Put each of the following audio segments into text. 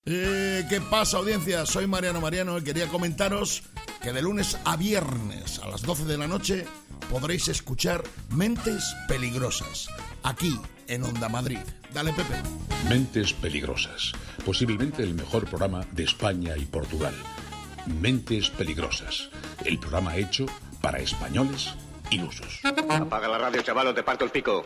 ¿Qué pasa, audiencia? Soy Mariano y quería comentaros que de lunes a viernes a las 12 de la noche podréis escuchar Mentes Peligrosas, aquí en Onda Madrid. Dale, Pepe. Mentes Peligrosas, posiblemente el mejor programa de España y Portugal. Mentes Peligrosas, el programa hecho para españoles ilusos. Apaga la radio, chaval, o te parto el pico.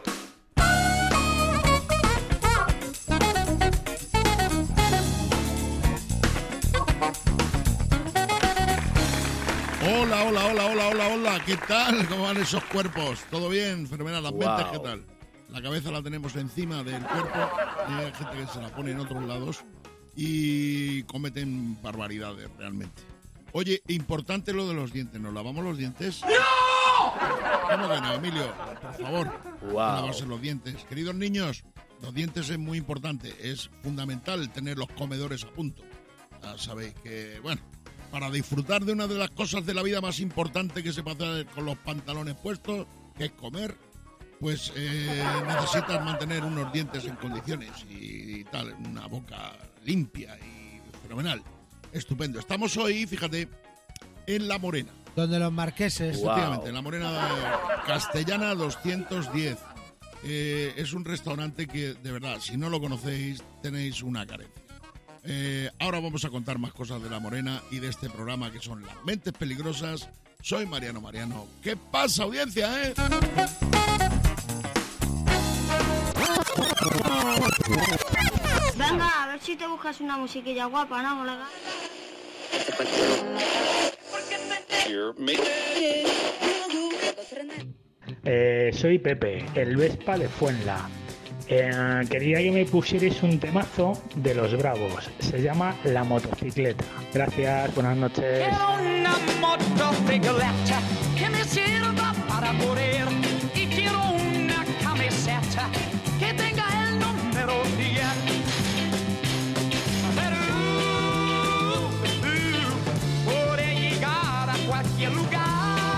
Hola, ¿qué tal? ¿Cómo van esos cuerpos? ¿Todo bien? Fenomenal. Las mentes, ¿qué tal? La cabeza la tenemos encima del cuerpo y hay gente que se la pone en otros lados y cometen barbaridades realmente. Oye, importante lo de los dientes. ¿Nos lavamos los dientes? ¡No! ¿Cómo que no, Emilio? Por favor, lavarse los dientes. Queridos niños, los dientes es muy importante. Es fundamental tener los comedores a punto. Ya sabéis que, bueno, para disfrutar de una de las cosas de la vida más importante que se puede hacer con los pantalones puestos, que es comer, pues necesitas mantener unos dientes en condiciones y tal, una boca limpia y fenomenal. Estupendo. Estamos hoy, fíjate, en La Morena. Donde los marqueses. Efectivamente, en La Morena Castellana 210. Es un restaurante que, de verdad, si no lo conocéis, tenéis una carencia. Ahora vamos a contar más cosas de La Morena y de este programa que son Las Mentes Peligrosas. Soy Mariano. ¿Qué pasa, audiencia, Venga, a ver si te buscas una musiquilla guapa, ¿no, colega? Soy Pepe, el Vespa de Fuenla. Quería que me pusierais un temazo de Los Bravos. Se llama La Motocicleta. Gracias, buenas noches. Quiero una motocicleta que me sirva para correr. Y quiero una camiseta que tenga el número 10. Podré llegar a cualquier lugar.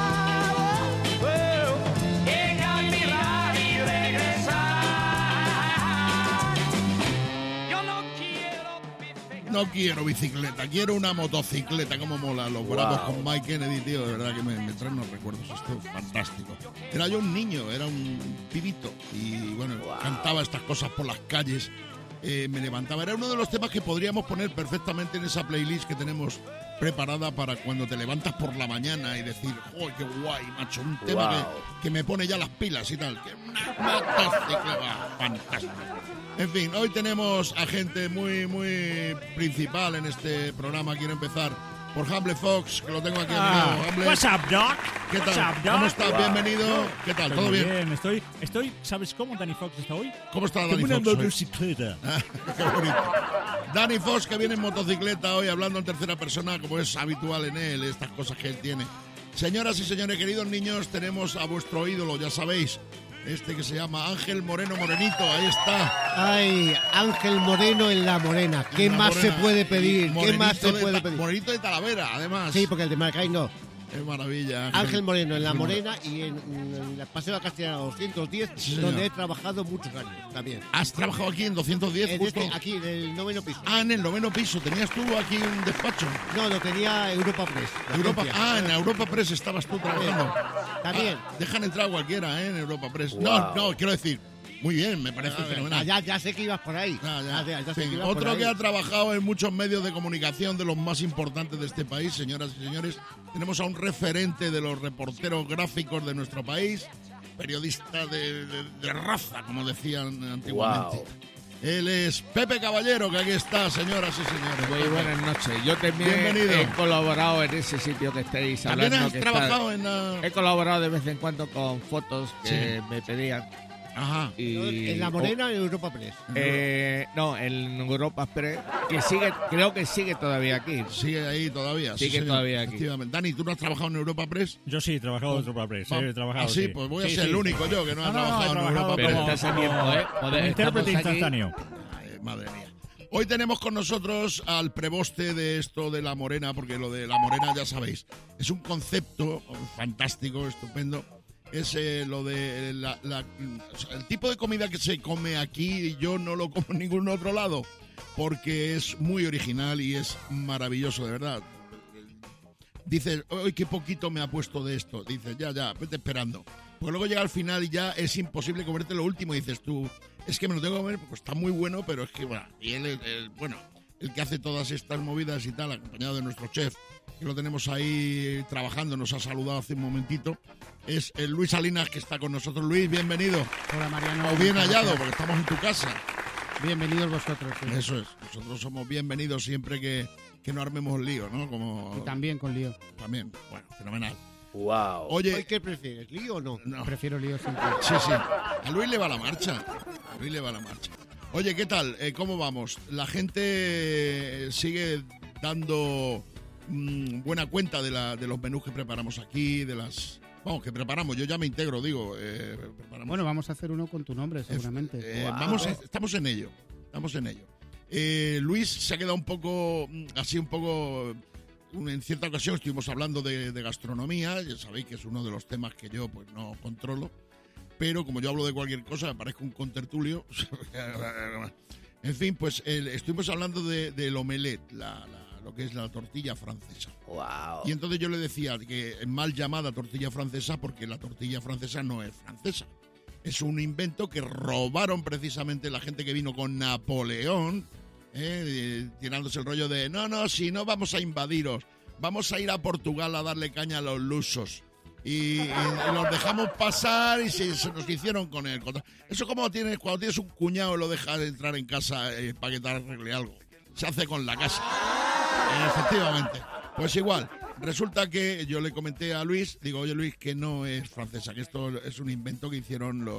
No quiero bicicleta, quiero una motocicleta. Como mola Los Bravos con Mike Kennedy, tío. De verdad que me traen unos recuerdos. Esto es fantástico. Era yo un niño, era un pibito. Y bueno, cantaba estas cosas por las calles. Me levantaba. Era uno de los temas que podríamos poner perfectamente en esa playlist que tenemos preparada para cuando te levantas por la mañana y decir, ¡oh, qué guay, macho! Un tema que me pone ya las pilas y tal. Que una motocicleta fantástica. En fin, hoy tenemos a gente muy principal en este programa. Quiero empezar por Humble Fox, que lo tengo aquí a mi lado. What's up, Doc? ¿Qué tal? What's up, Doc? ¿Cómo estás? Bienvenido. ¿Qué tal? ¿Todo bien? Estoy, ¿sabes cómo Danny Fox está hoy? ¿Cómo está Danny Como Fox una hoy? motocicleta. Qué bonito. Danny Fox, que viene en motocicleta hoy, hablando en tercera persona, como es habitual en él, estas cosas que él tiene. Señoras y señores, queridos niños, tenemos a vuestro ídolo, ya sabéis, que se llama Ángel Moreno Morenito, ahí está. Ay, Ángel Moreno en La Morena. ¿Qué más se puede pedir? ¿Qué más se puede pedir? Morenito de Talavera, además. Sí, porque el de Maracay no. Es maravilla. Ángel Moreno en La Morena y en el Paseo de la Castellana 210, sí, donde he trabajado muchos años también. ¿Has trabajado aquí en 210 justo? Aquí, en el 9º piso. Ah, en el 9º piso. ¿Tenías tú aquí un despacho? No, lo tenía Europa Press. En Europa Press estabas tú trabajando. También. Dejan entrar a cualquiera, en Europa Press. Wow. No, quiero decir, muy bien, me parece fenomenal. Ya sé que ibas por ahí. Ya sé que ibas Otro por ahí. Que ha trabajado en muchos medios de comunicación de los más importantes de este país, señoras y señores. Tenemos a un referente de los reporteros gráficos de nuestro país, periodista de raza, como decían antiguamente. Él es Pepe Caballero, que aquí está, señoras y señores. Muy buenas noches. Yo también he colaborado en ese sitio que estáis hablando. ¿También has trabajado en la...? He colaborado de vez en cuando con fotos que me pedían. Ajá. Y ¿en La Morena o en Europa Press? No, en Europa Press, que sigue, creo que sigue todavía aquí. Sigue ahí todavía. Sigue todavía aquí. Dani, ¿tú no has trabajado en Europa Press? Yo sí, he trabajado en Europa Press. He trabajado, sí, pues voy a ser el único yo que no ha trabajado en Europa Press. Pero estás a tiempo, Como intérprete instantáneo. Ay, madre mía. Hoy tenemos con nosotros al preboste de esto de La Morena, porque lo de La Morena, ya sabéis, es un concepto fantástico, estupendo. Es lo de el tipo de comida que se come aquí y yo no lo como en ningún otro lado. porque es muy original y es maravilloso, de verdad. Dices, ¡ay, qué poquito me ha puesto de esto! Dices, ya, vete esperando. Porque luego llega al final y ya es imposible comerte lo último. Y dices tú, es que me lo tengo que comer porque está muy bueno, pero es que, bueno, y él, el que hace todas estas movidas y tal, acompañado de nuestro chef, que lo tenemos ahí trabajando, nos ha saludado hace un momentito, es el Luis Salinas, que está con nosotros. Luis, bienvenido. Hola, Mariano. O bien hallado, porque estamos en tu casa. Bienvenidos vosotros. Sí. Eso es, nosotros somos bienvenidos siempre que no armemos lío, ¿no? Y también con lío. También, bueno, fenomenal. Wow. Oye, ¿qué prefieres, lío o no? Prefiero lío siempre. Sí. A Luis le va la marcha. Oye, ¿qué tal? ¿Cómo vamos? La gente sigue dando buena cuenta de los menús que preparamos aquí, que preparamos. Yo ya me integro, preparamos. Bueno, vamos a hacer uno con tu nombre, seguramente. Estamos en ello. Luis se ha quedado un poco, en cierta ocasión estuvimos hablando de gastronomía, ya sabéis que es uno de los temas que yo pues no controlo, pero como yo hablo de cualquier cosa, me parezco un contertulio. En fin, pues estuvimos hablando del omelette, lo que es la tortilla francesa. Wow. Y entonces yo le decía que mal llamada tortilla francesa, porque la tortilla francesa no es francesa. Es un invento que robaron precisamente la gente que vino con Napoleón, tirándose el rollo de si no vamos a invadiros, vamos a ir a Portugal a darle caña a los lusos. Y los dejamos pasar y se nos hicieron con él. Eso como cuando tienes un cuñado y lo dejas entrar en casa para que te arregle algo. Se hace con la casa. Efectivamente. Pues igual. Resulta que yo le comenté a Luis, digo, oye Luis, que no es francesa, que esto es un invento que hicieron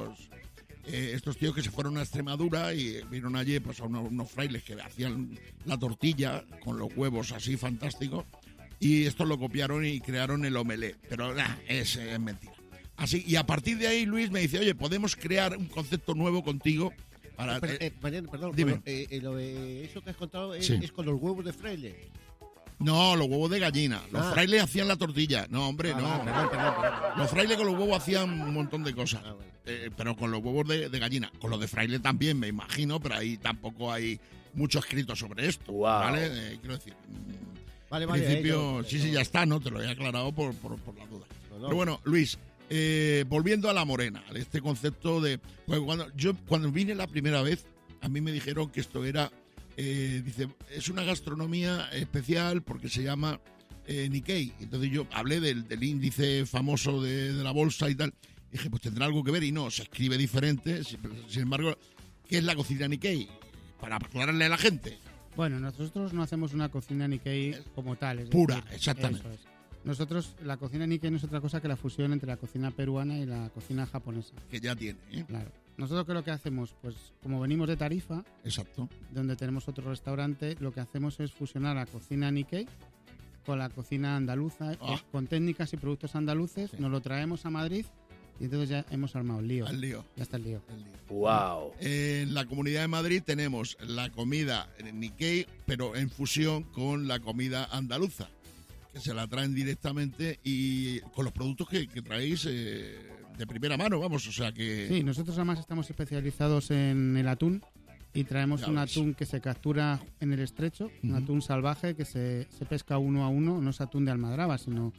estos tíos que se fueron a Extremadura y vieron allí pues a unos frailes que hacían la tortilla con los huevos así fantásticos, y estos lo copiaron y crearon el omelette, pero es mentira. Así, y a partir de ahí Luis me dice, oye, podemos crear un concepto nuevo contigo para... Mariano, perdón, dime. Eso que has contado es con los huevos de fraile. No, los huevos de gallina. Los frailes hacían la tortilla. No, hombre, no. Perdón. Los frailes con los huevos hacían un montón de cosas. Pero con los huevos de gallina. Con los de fraile también, me imagino, pero ahí tampoco hay mucho escrito sobre esto. Wow. ¿Vale? Quiero decir... Vale. En principio, sí, ya está, ¿no? Te lo he aclarado por la duda. No. Pero bueno, Luis, volviendo a la morena, este concepto de... Pues cuando vine la primera vez, a mí me dijeron que esto era... dice, es una gastronomía especial porque se llama Nikkei. Entonces yo hablé del índice famoso de la bolsa y tal. Dije, pues tendrá algo que ver, y no, se escribe diferente. Sin embargo, ¿qué es la cocina Nikkei? Para aclararle a la gente. Bueno, nosotros no hacemos una cocina Nikkei como tal. Pura, exactamente. Eso es. Nosotros, la cocina Nikkei no es otra cosa que la fusión entre la cocina peruana y la cocina japonesa. Que ya tiene, ¿eh? Claro. Nosotros, ¿qué es lo que hacemos? Pues como venimos de Tarifa, exacto, donde tenemos otro restaurante, lo que hacemos es fusionar la cocina Nikkei con la cocina andaluza, con técnicas y productos andaluces, nos lo traemos a Madrid y entonces ya hemos armado el lío. Ya está el lío. Wow. En la Comunidad de Madrid tenemos la comida Nikkei, pero en fusión con la comida andaluza, que se la traen directamente y con los productos que traéis de primera mano, vamos, o sea que... Sí, nosotros además estamos especializados en el atún y traemos un atún que se captura en el estrecho, un atún salvaje que se pesca uno a uno, no es atún de almadraba, sino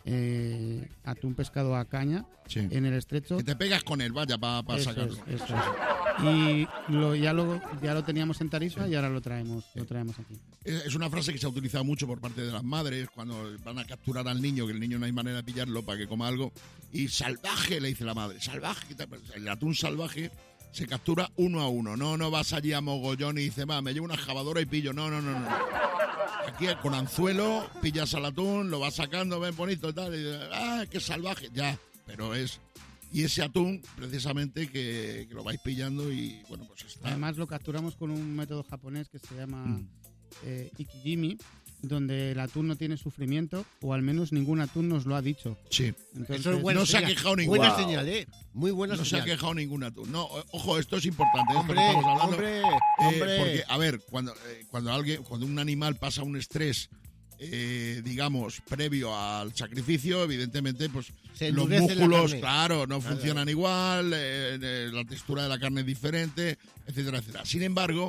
atún pescado a caña en el estrecho. Que te pegas con él, vaya, para sacarlo. Eso es. Y ya lo teníamos en Tarifa y ahora lo traemos aquí. Es una frase que se ha utilizado mucho por parte de las madres cuando van a capturar al niño, que el niño no hay manera de pillarlo para que coma algo, y salvaje, le dice la madre, salvaje. El atún salvaje se captura uno a uno, no vas allí a mogollón y dices, me llevo una excavadora y pillo, no. Aquí con anzuelo pillas al atún, lo vas sacando, ven bonito y tal, y qué salvaje, ya, pero es... Y ese atún, precisamente, que lo vais pillando y, bueno, pues está... Además lo capturamos con un método japonés que se llama ikijimi, donde el atún no tiene sufrimiento, o al menos ningún atún nos lo ha dicho. Sí. Entonces, eso es bueno, no se ha quejado ningún atún. Buena señal, ¿eh? Muy buena señal. No se ha quejado ningún atún. No, ojo, esto es importante. Hombre. Porque, a ver, cuando un animal pasa un estrés... digamos, previo al sacrificio, evidentemente, pues los músculos, claro, no funcionan igual, la textura de la carne es diferente, etcétera, etcétera. Sin embargo,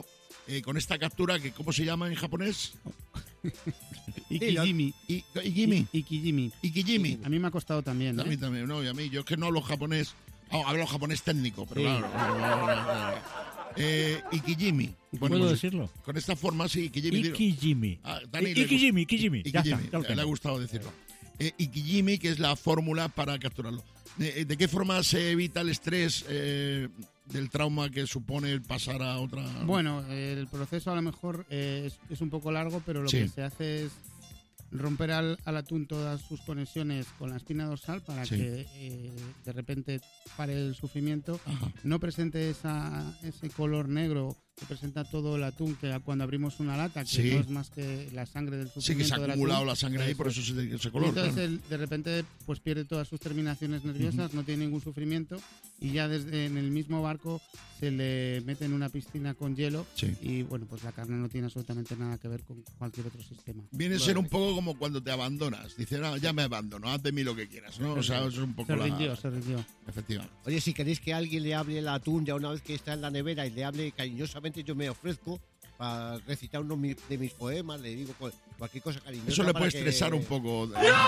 con esta captura, que ¿cómo se llama en japonés? Ikijimi. Ikijimi. A mí me ha costado también. A mí también, no, y a mí. Yo es que no hablo japonés. Hablo japonés técnico, pero claro. Ikijimi. Bueno, ¿Puedo decirlo? Con esta forma, sí, Ikijimi. Ikijimi. Dani, Ikijimi. Ya está, le ha gustado decirlo. Ikijimi, que es la fórmula para capturarlo. ¿De qué forma se evita el estrés del trauma que supone el pasar a otra...? Bueno, el proceso a lo mejor es un poco largo, pero lo que se hace es romper al atún todas sus conexiones con la espina dorsal para que de repente pare el sufrimiento. Ajá. No presente ese color negro que presenta todo el atún, que cuando abrimos una lata, que no es más que la sangre del sufrimiento. Sí, que se ha acumulado atún, la sangre ahí, por eso ese color. Y entonces de repente pues pierde todas sus terminaciones nerviosas, no tiene ningún sufrimiento, y ya desde en el mismo barco se le mete en una piscina con hielo y bueno, pues la carne no tiene absolutamente nada que ver con cualquier otro sistema. Viene a ser un poco como cuando te abandonas. Dices, no, ya me abandono, haz de mí lo que quieras, ¿no? O sea, eso es un poco se rindió. Efectivamente. Oye, si queréis que alguien le hable el atún ya una vez que está en la nevera y le hable cariñosamente, yo me ofrezco para recitar uno de mis poemas, le digo cualquier cosa cariñosa. Eso le puede estresar un poco.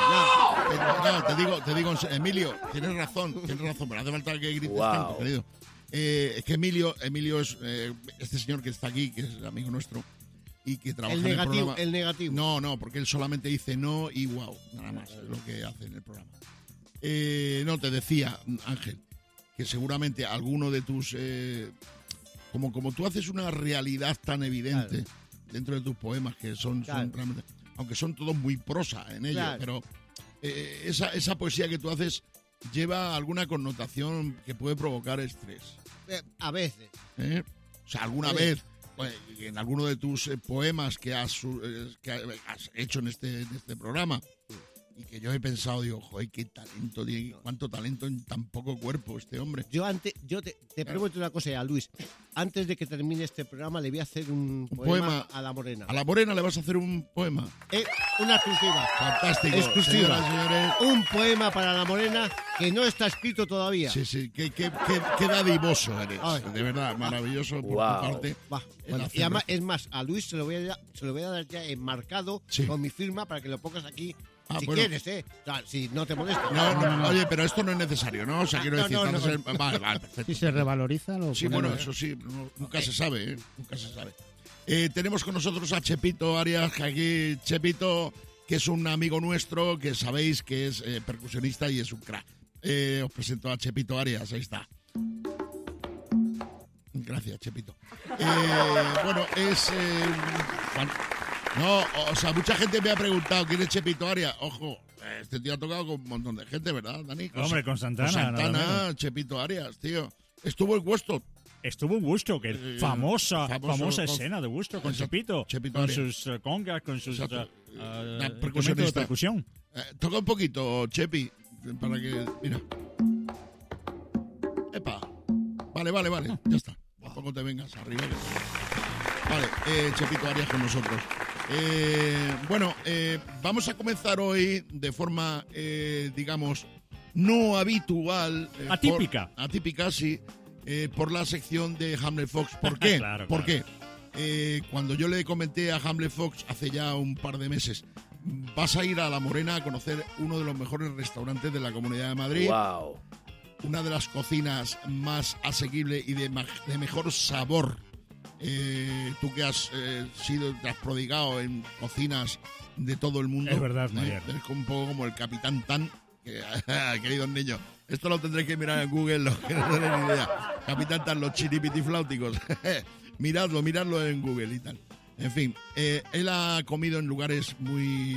Te digo, Emilio, tienes razón, pero hace falta que grites tanto, querido. Es que Emilio es este señor que está aquí, que es amigo nuestro, y que trabaja en el programa. El negativo. No, porque él solamente dice no y wow, nada más es lo que hace en el programa. No, te decía, Ángel, que seguramente alguno de tus... como tú haces una realidad tan evidente dentro de tus poemas, que son realmente... Aunque son todos muy prosa en ellos, pero esa poesía que tú haces lleva alguna connotación que puede provocar estrés. A veces. O sea, alguna vez, en alguno de tus poemas que has hecho en este programa, y que yo he pensado, digo, joder, qué talento tiene, cuánto talento en tan poco cuerpo este hombre. Yo te pregunto una cosa ya, Luis. Antes de que termine este programa le voy a hacer un poema a la Morena. ¿A la Morena le vas a hacer un poema? Una exclusiva. Fantástico. Exclusiva. Señoras, un poema para la Morena que no está escrito todavía. Sí, qué dadivoso eres. De verdad, maravilloso por tu parte. Bueno, y además, es más, a Luis se lo voy a dar ya enmarcado con mi firma para que lo pongas aquí. Si quieres, o sea, si no te molesta. No. Oye, pero esto no es necesario, ¿no? O sea, quiero decir... Vale, perfecto. Si se revaloriza, lo sí, bueno, eso sí, nunca se sabe, ¿eh? Nunca se sabe. Tenemos con nosotros a Chepito Arias, que aquí, Chepito, que es un amigo nuestro, que sabéis que es percusionista y es un crack. Os presento a Chepito Arias, ahí está. Gracias, Chepito. Bueno, es... No, o sea, mucha gente me ha preguntado quién es Chepito Arias. Ojo, este tío ha tocado con un montón de gente, ¿verdad, Dani? Hombre, con Santana. Con Santana, Chepito Arias, tío. Estuvo en Woodstock. Estuvo en Woodstock, famosa escena de Woodstock con Chepito con Arias. sus congas, con sus percusión de percusión. Toca un poquito, Chepi, para que... Mira. Epa. Vale, ya está. Tampoco te vengas arriba. Vale, Chepito Arias con nosotros. Bueno, vamos a comenzar hoy de forma, digamos, no habitual. Atípica, sí. Por la sección de Hamlet Fox. ¿Por qué? Claro. ¿Por qué? Cuando yo le comenté a Hamlet Fox hace ya un par de meses, vas a ir a La Morena a conocer uno de los mejores restaurantes de la Comunidad de Madrid. ¡Wow! Una de las cocinas más asequibles y de mejor sabor. Tú que has te has prodigado en cocinas de todo el mundo. Es verdad, Mariano. Es un poco como el Capitán Tan. Queridos niños, esto lo tendréis que mirar en Google, los que no tenéis ni idea. Capitán Tan, los chiripitifláuticos. miradlo en Google y tal. En fin, él ha comido en lugares muy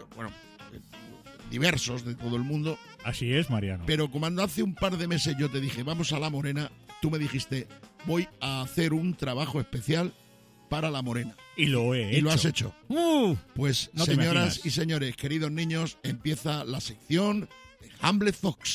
diversos de todo el mundo. Así es, Mariano. Pero como hace un par de meses yo te dije, vamos a La Morena, tú me dijiste, voy a hacer un trabajo especial para La Morena. Y lo he hecho. Y lo has hecho. Pues, no señoras y señores, queridos niños, empieza la sección de Hamlet Fox.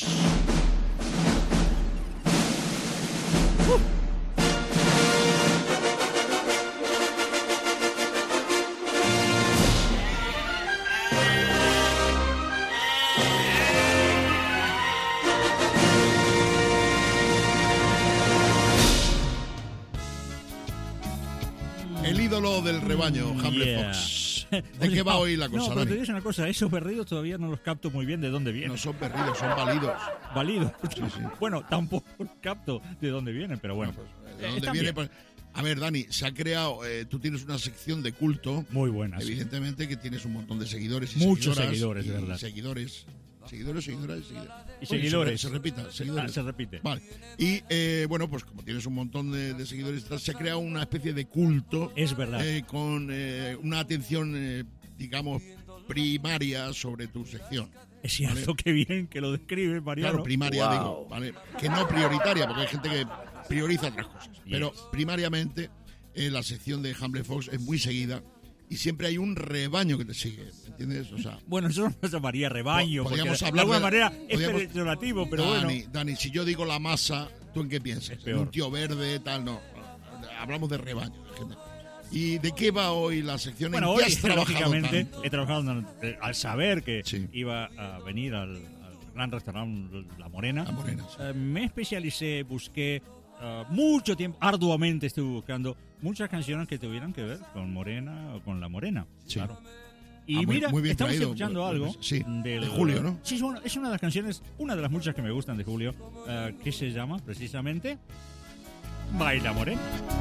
ídolo del rebaño, Hamble Fox. ¿De qué va hoy la cosa, No, pero Dani? te digo una cosa, esos berridos todavía no los capto muy bien de dónde vienen. No son berridos, son válidos. ¿Válidos? Sí, sí. Bueno, tampoco capto de dónde vienen, pero bueno. No, pues, ¿de dónde viene? Pues, a ver, Dani, se ha creado, tú tienes una sección de culto. Muy buena, evidentemente que tienes un montón de seguidores y muchos seguidoras, seguidores, de verdad. Seguidores. Y seguidores. Se repita, seguidores. Se repite. Vale. Y bueno, pues como tienes un montón de seguidores, se ha creado una especie de culto. Es verdad. Con una atención, digamos, primaria sobre tu sección. Es cierto, ¿vale? Qué bien que lo describe, Mariano. Claro, primaria, digo, ¿vale? Que no prioritaria, porque hay gente que prioriza otras cosas. Pero primariamente, la sección de Hamble Fox es muy seguida y siempre hay un rebaño que te sigue, ¿entiendes? O sea, bueno, yo no lo llamaría rebaño, porque podríamos de hablar alguna de- manera es podríamos- peyorativo, pero bueno. Dani, si yo digo la masa, ¿tú en qué piensas? peor. Un tío verde, tal, no. Hablamos de rebaño, de gente. ¿Y de qué va hoy la sección? Bueno, ¿En qué hoy, has trabajado lógicamente, tanto? he trabajado al saber que iba a venir al gran restaurante La Morena. La Morena, sí. Me especialicé, busqué mucho tiempo, arduamente estuve buscando muchas canciones que tuvieran que ver con Morena o con La Morena. Sí. Claro. Y muy- mira, muy bien estamos traído, escuchando pues, algo sí, de Julio, ¿no? Sí, bueno, es una de las canciones, una de las muchas que me gustan de Julio, que se llama precisamente Baila Morena.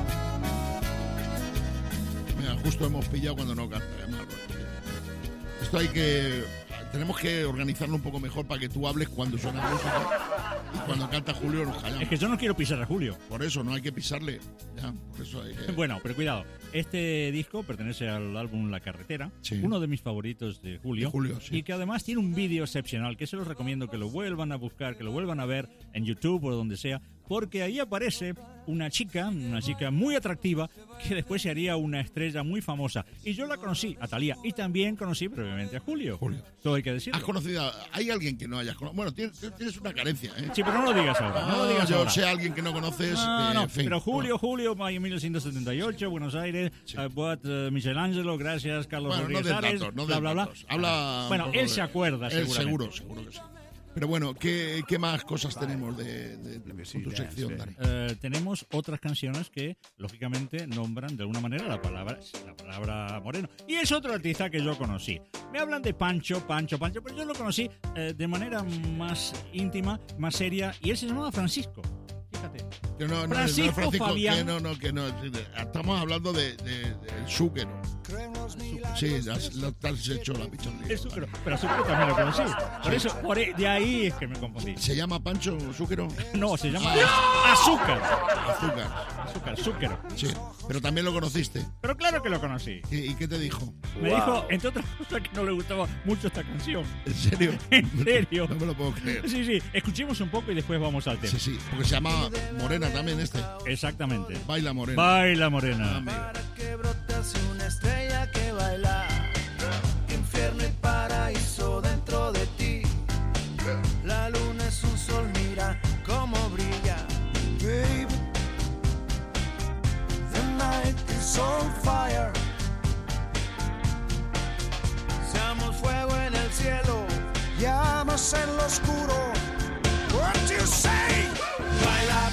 Mira, justo hemos pillado cuando no canta. Además, esto tenemos que organizarlo un poco mejor para que tú hables cuando suena música y cuando canta Julio nos callamos. Es que yo no quiero pisar a Julio. Por eso no hay que pisarle. Ya, por eso hay que... Bueno, pero cuidado. Este disco pertenece al álbum La Carretera, Sí. uno de mis favoritos de Julio, sí. y que además tiene un vídeo excepcional, que se los recomiendo que lo vuelvan a buscar, que lo vuelvan a ver en YouTube o donde sea, porque ahí aparece una chica muy atractiva, que después se haría una estrella muy famosa. Y yo la conocí, a Thalía, y también conocí previamente a Julio. Todo hay que decirlo. ¿Has conocido? ¿Hay alguien que no hayas conocido? Bueno, tienes una carencia, ¿eh? Sí, pero no lo digas ahora. No lo digas yo ahora. sé a alguien que no conoces. No, en fin. pero Julio, mayo 1978, Buenos Aires, Boat Michelangelo, gracias, Carlos Bueno, no Rodríguez des Ares, datos, no bla, des bla, bla. datos. Habla Bueno, un poco él de- se acuerda, Él seguramente. seguro que sí. Pero bueno, ¿qué más cosas tenemos de tu sección, Dani? Tenemos otras canciones que, lógicamente, nombran de alguna manera la palabra moreno. Y es otro artista que yo conocí. Me hablan de Pancho, pero yo lo conocí de manera más íntima, más seria, y él se llamaba Francisco. Fíjate. Que no, Francisco Fabián. que no. Estamos hablando del Zúquero. Sí, te has hecho la pichonía. El Zúquero. Pero a Zúquero también lo conocí. Por eso, de ahí es que me confundí. ¿Se llama Pancho Zúquero? No, se llama Azúcar. Zúquero. Sí, pero también lo conociste. Pero claro que lo conocí. ¿Y qué te dijo? Me dijo, entre otras cosas, que no le gustaba mucho esta canción. ¿En serio? ¿En serio? No me lo puedo creer. Sí, escuchemos un poco y después vamos al tema. Sí, porque se llama Morena también este. Exactamente. Baila Morena. Baila Morena. Que brotase una estrella que baila, infierno y paraíso dentro de ti. La luna es un sol, mira cómo brilla. Baby, the night is on fire. Seamos fuego en el cielo, llamas en lo oscuro. What you say? Baila.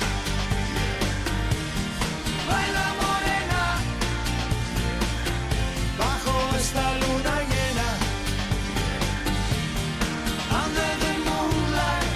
Baila morena, bajo esta luna llena, under the moonlight,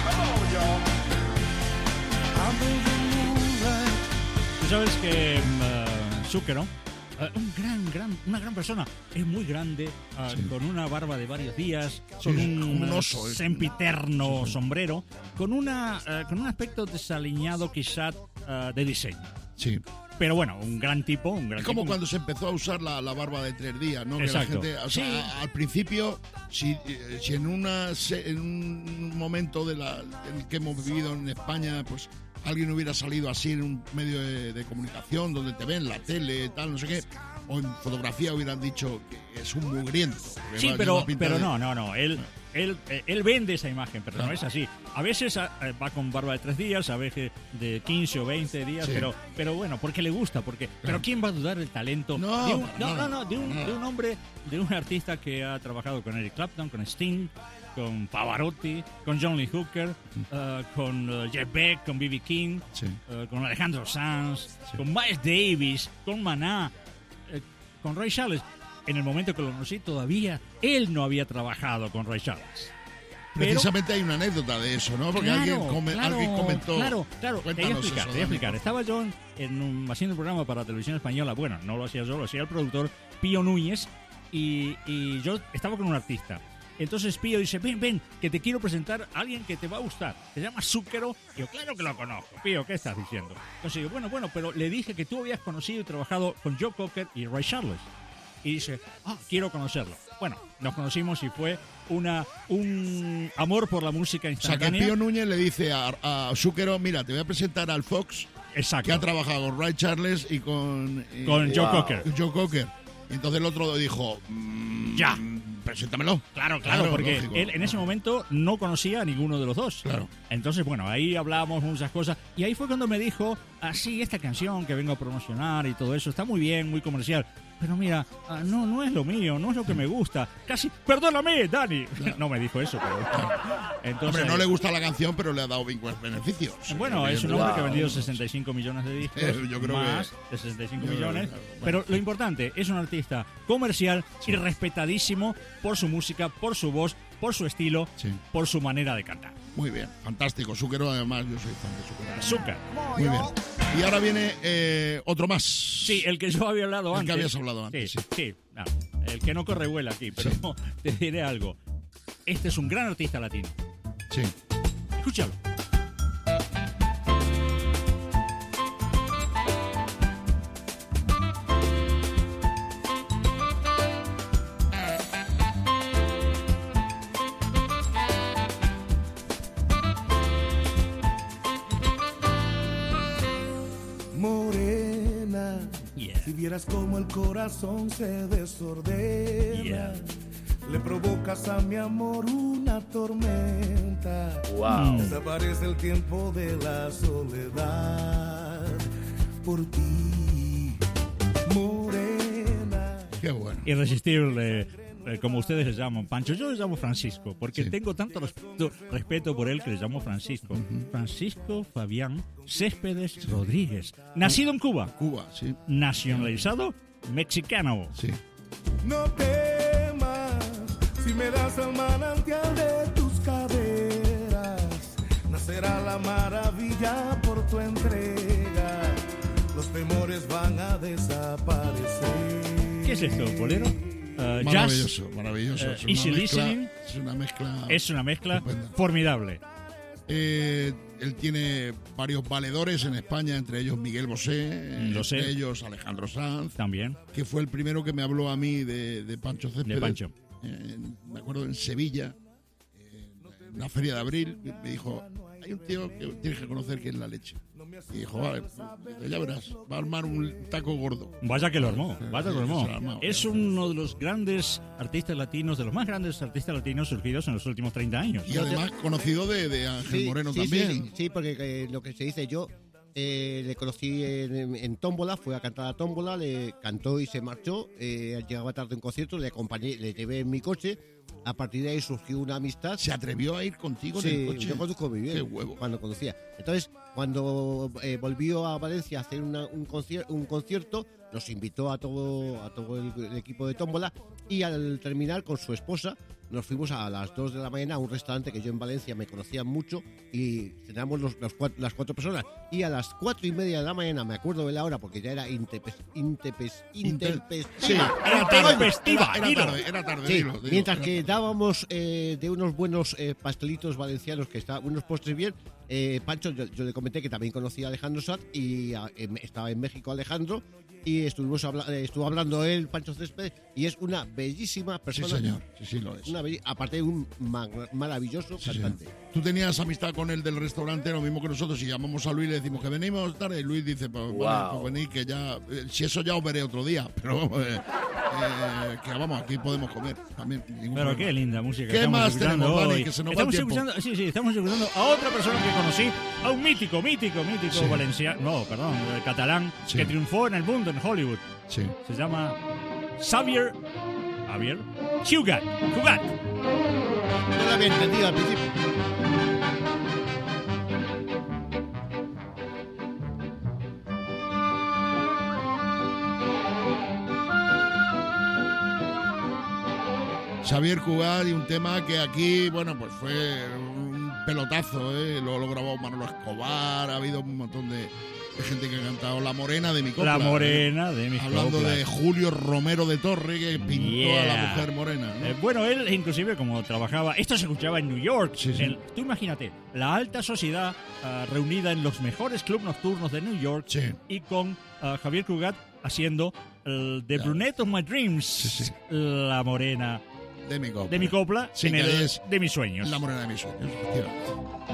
under the moonlight. Tú sabes que Zúquero, una gran persona, es muy grande, con una barba de varios días, con un oso, sempiterno sombrero, con un aspecto desaliñado quizá de diseño. Sí. Pero bueno, un gran tipo, Es como cuando se empezó a usar la barba de 3 días, ¿no? Exacto. Que la gente, o sea, al principio, si en un momento en el que hemos vivido en España, pues alguien hubiera salido así en un medio de comunicación donde te ven, la tele, tal, no sé qué, o en fotografía hubieran dicho que es un mugriento. Sí, pero no. Él vende esa imagen, pero no es así. A veces va con barba de 3 días, a veces de 15 o 20 días, Sí. pero bueno, porque le gusta, pero ¿quién va a dudar del talento de un hombre, de un artista que ha trabajado con Eric Clapton, con Sting, con Pavarotti, con John Lee Hooker, con Jeff Beck, con B.B. King, con Alejandro Sanz, con Miles Davis, con Maná. con Ray Charles. En el momento que lo conocí todavía, él no había trabajado con Ray Charles. Precisamente hay una anécdota de eso, ¿no? Porque alguien comentó... Claro, te voy a explicar. Estaba yo haciendo un programa para Televisión Española. Bueno, no lo hacía yo, lo hacía el productor Pío Núñez. Y yo estaba con un artista. Entonces Pío dice, ven, que te quiero presentar a alguien que te va a gustar. Se llama Zúquero. Y yo, claro que lo conozco. Pío, ¿qué estás diciendo? Entonces digo, bueno, pero le dije que tú habías conocido y trabajado con Joe Cocker y Ray Charles. Y dice, quiero conocerlo. Bueno, nos conocimos y fue un amor por la música instantánea. O sea, que Pío Núñez le dice a Zúquero, mira, te voy a presentar al Fox, exacto, que ha trabajado con Ray Charles y con Joe Cocker. Joe Cocker. Y entonces el otro dijo, ya, preséntamelo. Claro, porque lógico, él en ese momento no conocía a ninguno de los dos. Claro. Entonces, bueno, ahí hablábamos muchas cosas. Y ahí fue cuando me dijo, sí, esta canción que vengo a promocionar y todo eso, está muy bien, muy comercial. Pero mira, no es lo mío, no es lo que me gusta. Casi, perdóname, Dani. No me dijo eso, pero... Entonces, hombre, no le gusta la canción, pero le ha dado beneficios. Bueno, es un hombre que ha vendido 65 millones de discos. Yo creo más de 65 millones. Pero lo importante, es un artista comercial y respetadísimo por su música, por su voz, por su estilo, por su manera de cantar. Muy bien, fantástico. Zúquero, además, yo soy fan de Zúquero. Azúcar. Muy bien. Y ahora viene otro más. Sí, el que yo había hablado antes. El que habías hablado antes. Sí. No, el que no corre vuela aquí, pero te diré algo. Este es un gran artista latino. Sí. Escúchalo. Si vieras cómo el corazón se desordena, le provocas a mi amor una tormenta. Desaparece el tiempo de la soledad por ti, morena. Qué bueno. Irresistible, como ustedes le llaman, Pancho. Yo le llamo Francisco, porque tengo tanto respeto por él que le llamo Francisco. Francisco Fabián Céspedes Rodríguez. Nacido en Cuba. Cuba, sí. Nacionalizado mexicano. Sí. No temas, si me das el manantial de tus caderas, nacerá la maravilla por tu entrega. Los temores van a desaparecer. ¿Qué es esto, bolero? Maravilloso, maravilloso. Easy listening. Es una mezcla estupenda. Formidable. Él tiene varios valedores en España, entre ellos Miguel Bosé, entre ellos Alejandro Sanz, también, que fue el primero que me habló a mí de Pancho Céspedes. De Pancho. Me acuerdo en Sevilla, en la Feria de Abril, me dijo, hay un tío que tienes que conocer que es la leche. Y dijo, vale, ya verás, va a armar un taco gordo. Vaya que lo armó, Es uno de los grandes artistas latinos, de los más grandes artistas latinos surgidos en los últimos 30 años. Y además conocido de Ángel Moreno también. Sí, porque lo que se dice, yo le conocí en Tómbola, fue a cantar a Tómbola, le cantó y se marchó, llegaba tarde a un concierto, le acompañé, le llevé en mi coche. A partir de ahí surgió una amistad. ¿Se atrevió a ir contigo en el coche? Yo conduzco muy bien. Qué huevo. Cuando conducía. Entonces, cuando volvió a Valencia a hacer un concierto, nos invitó a todo el equipo de Tómbola y al terminar con su esposa nos fuimos a las 2 de la mañana a un restaurante que yo en Valencia me conocía mucho y cenamos las 4 personas. Y a las 4:30 de la mañana, me acuerdo de la hora porque ya era Era tarde. Sí, mientras que dábamos de unos buenos pastelitos valencianos, unos postres bien. Pancho, yo le comenté que también conocía a Alejandro Sanz y estaba en México Alejandro y estuvo hablando él, Pancho Céspedes, y es una bellísima persona. Sí, señor, sí lo es. Aparte de un maravilloso cantante. Señor. Tú tenías amistad con él del restaurante, lo mismo que nosotros, si llamamos a Luis y le decimos que venimos tarde, y Luis dice, pues venid, que ya, si eso ya os veré otro día, pero vamos, aquí podemos comer también. Pero problema. Qué linda música. ¿Qué más tenemos, Dani? Que se nos va el tiempo. Estamos escuchando a otra persona que conocí, a un mítico valenciano, catalán, que triunfó en el mundo, en Hollywood. Sí. Se llama Xavier Cugat. No lo había entendido al principio. Xavier Cugat y un tema que aquí, bueno, pues fue un pelotazo, ¿eh? Lo grabó Manolo Escobar, ha habido un montón de gente que ha cantado La Morena de mi copla. La Morena de mi copla. Hablando de Julio Romero de Torre, que pintó a la mujer morena, ¿no? Bueno, él inclusive como trabajaba, esto se escuchaba en New York. Sí, sí. Tú imagínate, la alta sociedad reunida en los mejores clubs nocturnos de New York, sí, y con Xavier Cugat haciendo The Brunette of My Dreams, sí. La Morena de mi copla, sí, de mis sueños. La Morena de mis sueños, efectivamente.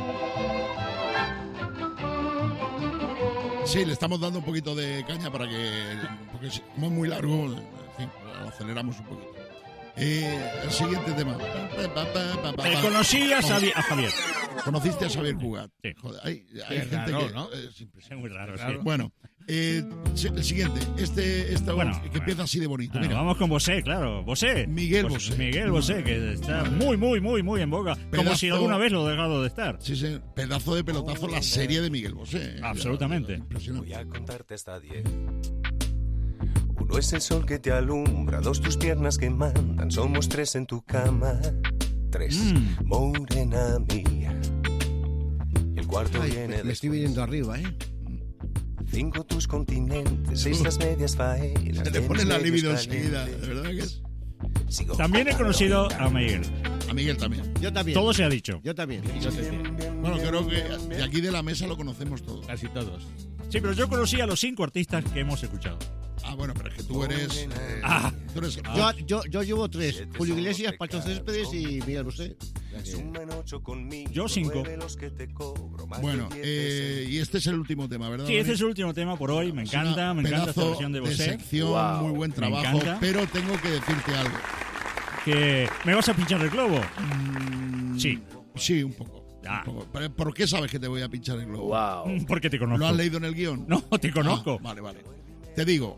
Sí, le estamos dando un poquito de caña para que, porque como es muy largo, en fin, lo aceleramos un poquito. El siguiente tema. Conocí a Javier. ¿Conociste a Xavier Cugat? Sí. Joder, hay gente raro, que... ¿no? Es muy raro, sí. Bueno, el siguiente. Bueno, que empieza así de bonito. Bueno, mira. Vamos con Bosé, claro. Bosé. Miguel Bosé. Miguel Bosé, que está muy en boga. Como si alguna vez lo ha dejado de estar. Sí, sí. Pedazo de pelotazo la serie de Miguel Bosé. Absolutamente. Impresionante. Voy a contarte hasta 10. 1 es el sol que te alumbra, 2 tus piernas que mandan, somos 3 en tu cama. 3, morena mía. Y el cuarto viene me estoy viniendo arriba, 5 tus continentes, 6 las medias faenas. Se le pone la libido enseguida, de verdad que es. También he conocido a Miguel. A Miguel también. Yo también. Todo se ha dicho. Yo también. Bueno, creo que de aquí de la mesa lo conocemos todos. Casi todos. Sí, pero yo conocí a los 5 artistas que hemos escuchado. Ah, bueno, pero es que tú eres... Yo llevo 3. Julio Iglesias, Pacho Céspedes y Miguel Bosé. Yo 5. Bueno, y este es el último tema, ¿verdad? Sí, este es el último tema por hoy. Me encanta esta versión de Bosé. Sección, muy buen trabajo, pero tengo que decirte algo. ¿Que me vas a pinchar el globo? Sí. Sí, un poco. ¿Por qué sabes que te voy a pinchar el globo? Wow. Porque te conozco. ¿Lo has leído en el guión? No, te conozco. Vale. Te digo,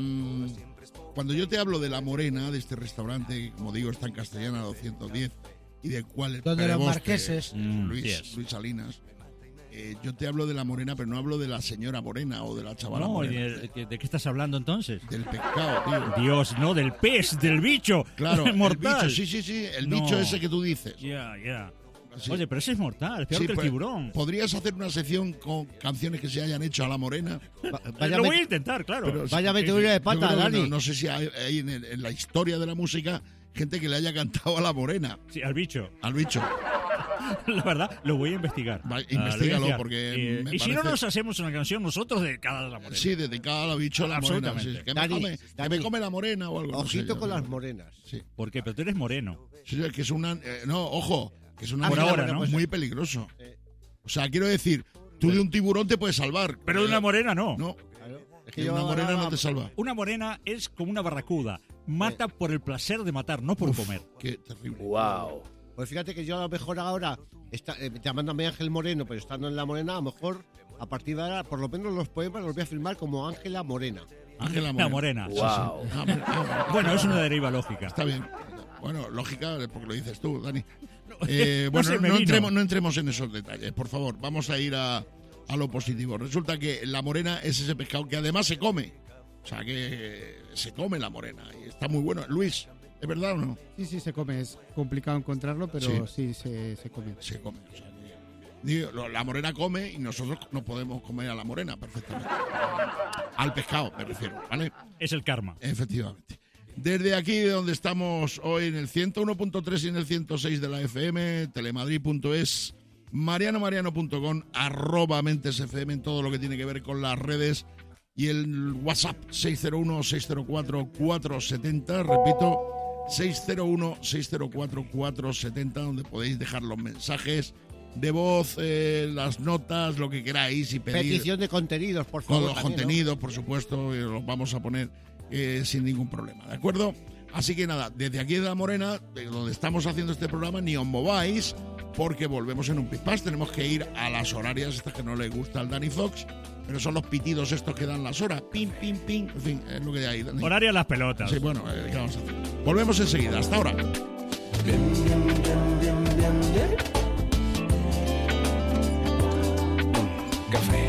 cuando yo te hablo de La Morena, de este restaurante, como digo, está en Castellana 210, y del cual el donde los marqueses, Luis Salinas, yo te hablo de La Morena, pero no hablo de la señora Morena o de la chavala Morena. ¿De qué estás hablando entonces? Del pescado, tío. Dios, no, del pez, del bicho. Claro, mortal. El bicho, sí, el bicho ese que tú dices. Ya. Sí. Oye, pero ese es mortal, es peor que el tiburón. ¿Podrías hacer una sección con canciones que se hayan hecho a La Morena? Lo voy a intentar, claro. Pero, vaya metedura de pata, Dani. No sé si hay en la historia de la música gente que le haya cantado a La Morena. Sí, al bicho. Al bicho. La verdad, lo voy a investigar. Investígalo, porque y si no nos hacemos una canción nosotros dedicada a La Morena. Sí, dedicada al bicho a La Morena. Sí, que me come la morena o algo. Ojito no sé, con las morenas. Sí. ¿Por qué? Pero tú eres moreno. Sí, que es una... no, ojo, que es una... Por ahora, ¿no? Muy peligroso. O sea, quiero decir, tú de un tiburón te puedes salvar. Pero de una morena no. No. Es que una morena no te salva. Una morena es como una barracuda. Mata por el placer de matar, no por comer. Qué terrible. Wow. Pues fíjate que yo a lo mejor ahora, llamándome Ángel Moreno, pero estando en La Morena, a lo mejor a partir de ahora, por lo menos los poemas los voy a firmar como Ángela Morena. Ángela Morena. Wow. Bueno, es una deriva lógica. Está bien. Bueno, lógica, porque lo dices tú, Dani. Bueno, no entremos en esos detalles, por favor. Vamos a ir a lo positivo. Resulta que la morena es ese pescado que además se come. O sea, que se come la morena y está muy bueno. Luis, ¿es verdad o no? Sí, se come. Es complicado encontrarlo, pero sí se come. Se come. O sea, digo, la morena come y nosotros no podemos comer a la morena perfectamente. Al pescado, me refiero, ¿vale? Es el karma. Efectivamente. Desde aquí, donde estamos hoy en el 101.3 y en el 106 de la FM, telemadrid.es, marianomariano.com, @mentesfm, en todo lo que tiene que ver con las redes, y el WhatsApp 601-604-470, repito, 601-604-470, donde podéis dejar los mensajes de voz, las notas, lo que queráis y pedir. Petición de contenidos, por favor. Con los contenidos, por supuesto, los vamos a poner sin ningún problema, ¿de acuerdo? Así que nada, desde aquí de La Morena, de donde estamos haciendo este programa, ni os mováis, porque volvemos en un pispás. Tenemos que ir a las horarias estas que no le gusta al Danny Fox, pero son los pitidos estos que dan las horas. Pim, pim, pim. En fin, es lo que hay, Dani. Horarias las pelotas. Sí, bueno, ¿qué vamos a hacer? Volvemos enseguida. Hasta ahora. Café.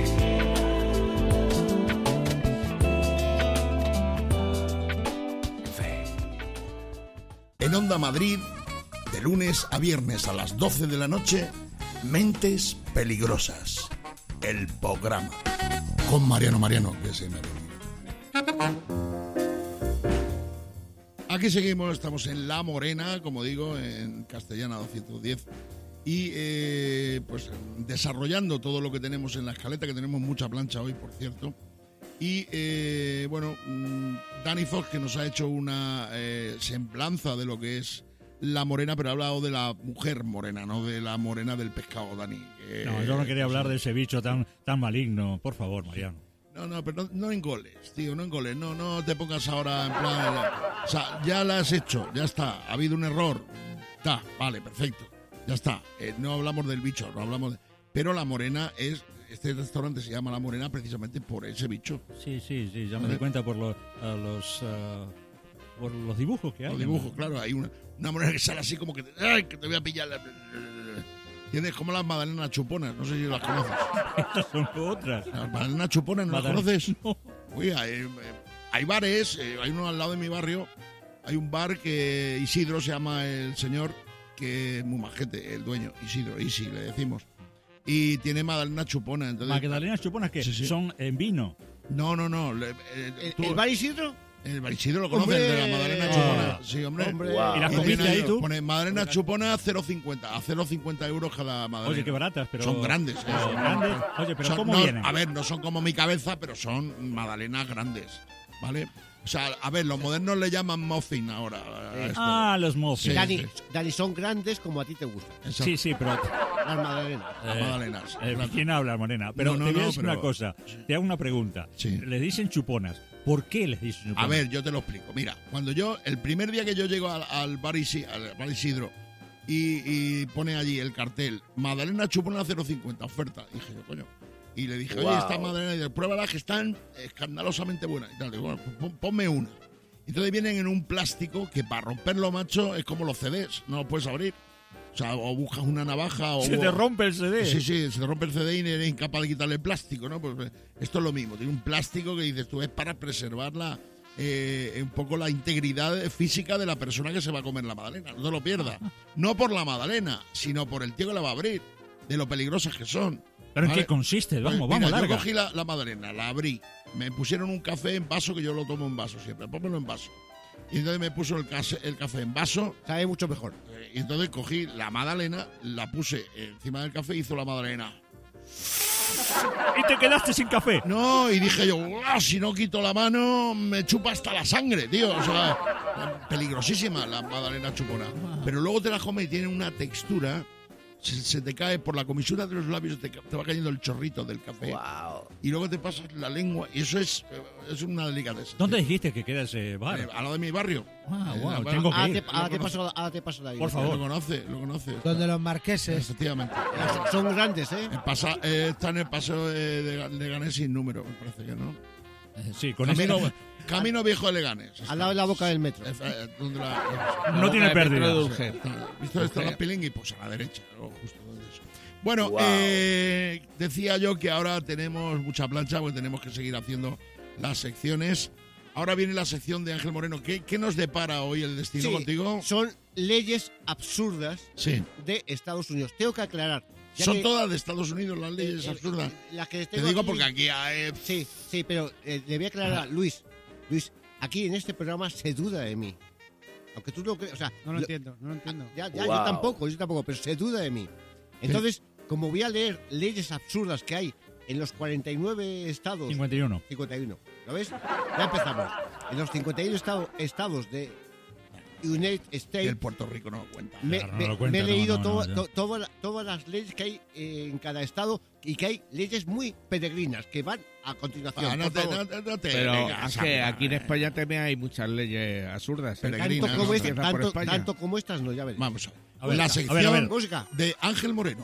En Onda Madrid, de lunes a viernes a las 12 de la noche, Mentes Peligrosas, el programa. Con Mariano, que se me Aquí seguimos, estamos en La Morena, como digo, en Castellana 210. Y pues desarrollando todo lo que tenemos en la escaleta, que tenemos mucha plancha hoy, por cierto. Y bueno, Dani Fox, que nos ha hecho una semblanza de lo que es la morena, pero ha hablado de la mujer morena, no de la morena del pescado, Dani. No, yo no quería hablar de ese bicho tan maligno. Por favor, Mariano. No, pero no engoles, tío, no engoles. No te pongas ahora en plan... O sea, ya la has hecho, ya está. Ha habido un error. Está, vale, perfecto. Ya está. No hablamos del bicho, no hablamos de... Pero la morena es... Este restaurante se llama La Morena precisamente por ese bicho. Sí, ya me di cuenta por los dibujos que hay. Los dibujos, claro. Hay una morena que sale así como que... ¡Ay, que te voy a pillar! Tienes como las magdalenas chuponas, no sé si las conoces. Estas son otras. Las magdalenas chuponas, ¿no las conoces? No. Uy, hay bares, hay uno al lado de mi barrio. Hay un bar que Isidro se llama el señor, que es muy majete, el dueño, Isidro, Isi, le decimos. Y tiene magdalenas chuponas. ¿Magdalenas chuponas que sí. son en vino? No. ¿El bar Isidro? El bar Isidro lo conoces, de la magdalena chupona. Sí, hombre. Wow. ¿Y las comiste ahí tú? Pone magdalena chupona 0,50. A 0,50 euros cada magdalena. Oye, qué baratas, pero... Son grandes. Son grandes. Oye, pero ¿cómo vienen? A ver, no son como mi cabeza, pero son magdalenas grandes, ¿vale? O sea, a ver, los modernos le llaman muffin ahora. Los muffins. Sí, Dani, son grandes como a ti te gustan. Sí, pero... Las magdalenas. Las magdalenas. ¿Quién habla, Morena? Pero te voy a decir una cosa. Te hago una pregunta. Sí. Les dicen chuponas. ¿Por qué les dicen chuponas? A ver, yo te lo explico. Mira, el primer día que yo llego al bar Isidro y pone allí el cartel, magdalena chupona 0,50, oferta. Dije yo, coño. Y le dije, oye, esta magdalena, y pruébalas que están escandalosamente buenas. Y tal, digo, bueno, pues ponme una. Entonces vienen en un plástico que para romperlo, macho, es como los CDs, no lo puedes abrir. O sea, o buscas una navaja o... Se te rompe el CD. Sí, se te rompe el CD y eres incapaz de quitarle el plástico, ¿no? Pues esto es lo mismo, tiene un plástico que dices tú, es para preservar un poco la integridad física de la persona que se va a comer la magdalena, no te lo pierdas. No por la magdalena, sino por el tío que la va a abrir, de lo peligrosas que son. ¿Pero en qué consiste? Vamos, larga. Yo cogí la magdalena, la abrí, me pusieron un café en vaso, que yo lo tomo en vaso siempre, pónmelo en vaso. Y entonces me puso el café en vaso. Sabe mucho mejor. Y entonces cogí la magdalena, la puse encima del café y hizo la magdalena. ¿Y te quedaste sin café? No, y dije yo, si no quito la mano, me chupa hasta la sangre, tío. O sea, peligrosísima la magdalena chupona. Pero luego te la comes y tiene una textura... Se te cae por la comisura de los labios, te va cayendo el chorrito del café. Wow. Y luego te pasas la lengua. Y eso es una delicadeza. ¿Dónde dijiste que queda ese bar? Al lado de mi barrio. Wow, tengo que ir. Ahora te paso la Por favor. Lo conoce. Donde los marqueses. Efectivamente. Son grandes, ¿eh? Está en el paso de Leganés sin número, me parece que no. Sí, con Camino Viejo de Leganés. Al lado de la boca del metro. No tiene pérdida. ¿Visto esto la Pilingui? Pues a la derecha, justo donde eso. Bueno, decía yo que ahora tenemos mucha plancha porque tenemos que seguir haciendo las secciones. Ahora viene la sección de Ángel Moreno. ¿Qué nos depara hoy el destino contigo? Son leyes absurdas de Estados Unidos. Tengo que aclarar. Son todas de Estados Unidos las leyes absurdas. Las que te digo aquí, porque aquí hay... Sí, pero le voy a aclarar a Luis, aquí en este programa se duda de mí. Aunque tú lo creas, o sea... No lo entiendo. Ya, yo tampoco, pero se duda de mí. Entonces, como voy a leer leyes absurdas que hay en los 49 estados... 51. ¿Lo ves? Ya empezamos. En los 51 estados de United States... Y el Puerto Rico no lo cuenta. Me he leído todas las leyes que hay en cada estado y que hay leyes muy peregrinas que van a continuación. Pero es que aquí en España también hay muchas leyes absurdas. Tanto como estas no, ya veréis. Vamos a ver. La sección música de Ángel Moreno.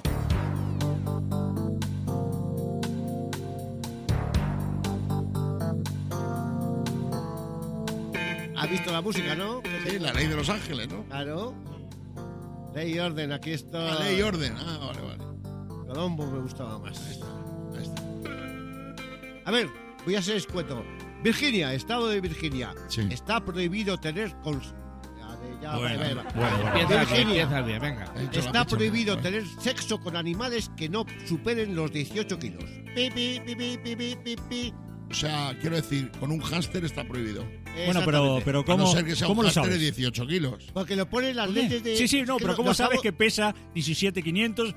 ¿Has visto la música, no? Sí, la ley de Los Ángeles, ¿no? Claro. Ley y orden, aquí está. La ley y orden, vale. Colombo me gustaba más. Ahí está. A ver, voy a ser escueto. Virginia, estado de Virginia. Sí. Está prohibido tener... Empieza bien, venga. Está prohibido tener sexo con animales que no superen los 18 kilos. Pi, pi, pi, pi, pi, pi, pi, pi. O sea, quiero decir, con un hámster está prohibido. Bueno, pero ¿cómo, a no ser que sea ¿cómo un lo hámster sabes? de 18 kilos. Porque lo ponen las leyes de... Sí, no, pero ¿cómo lo sabes acabo- que pesa 17.500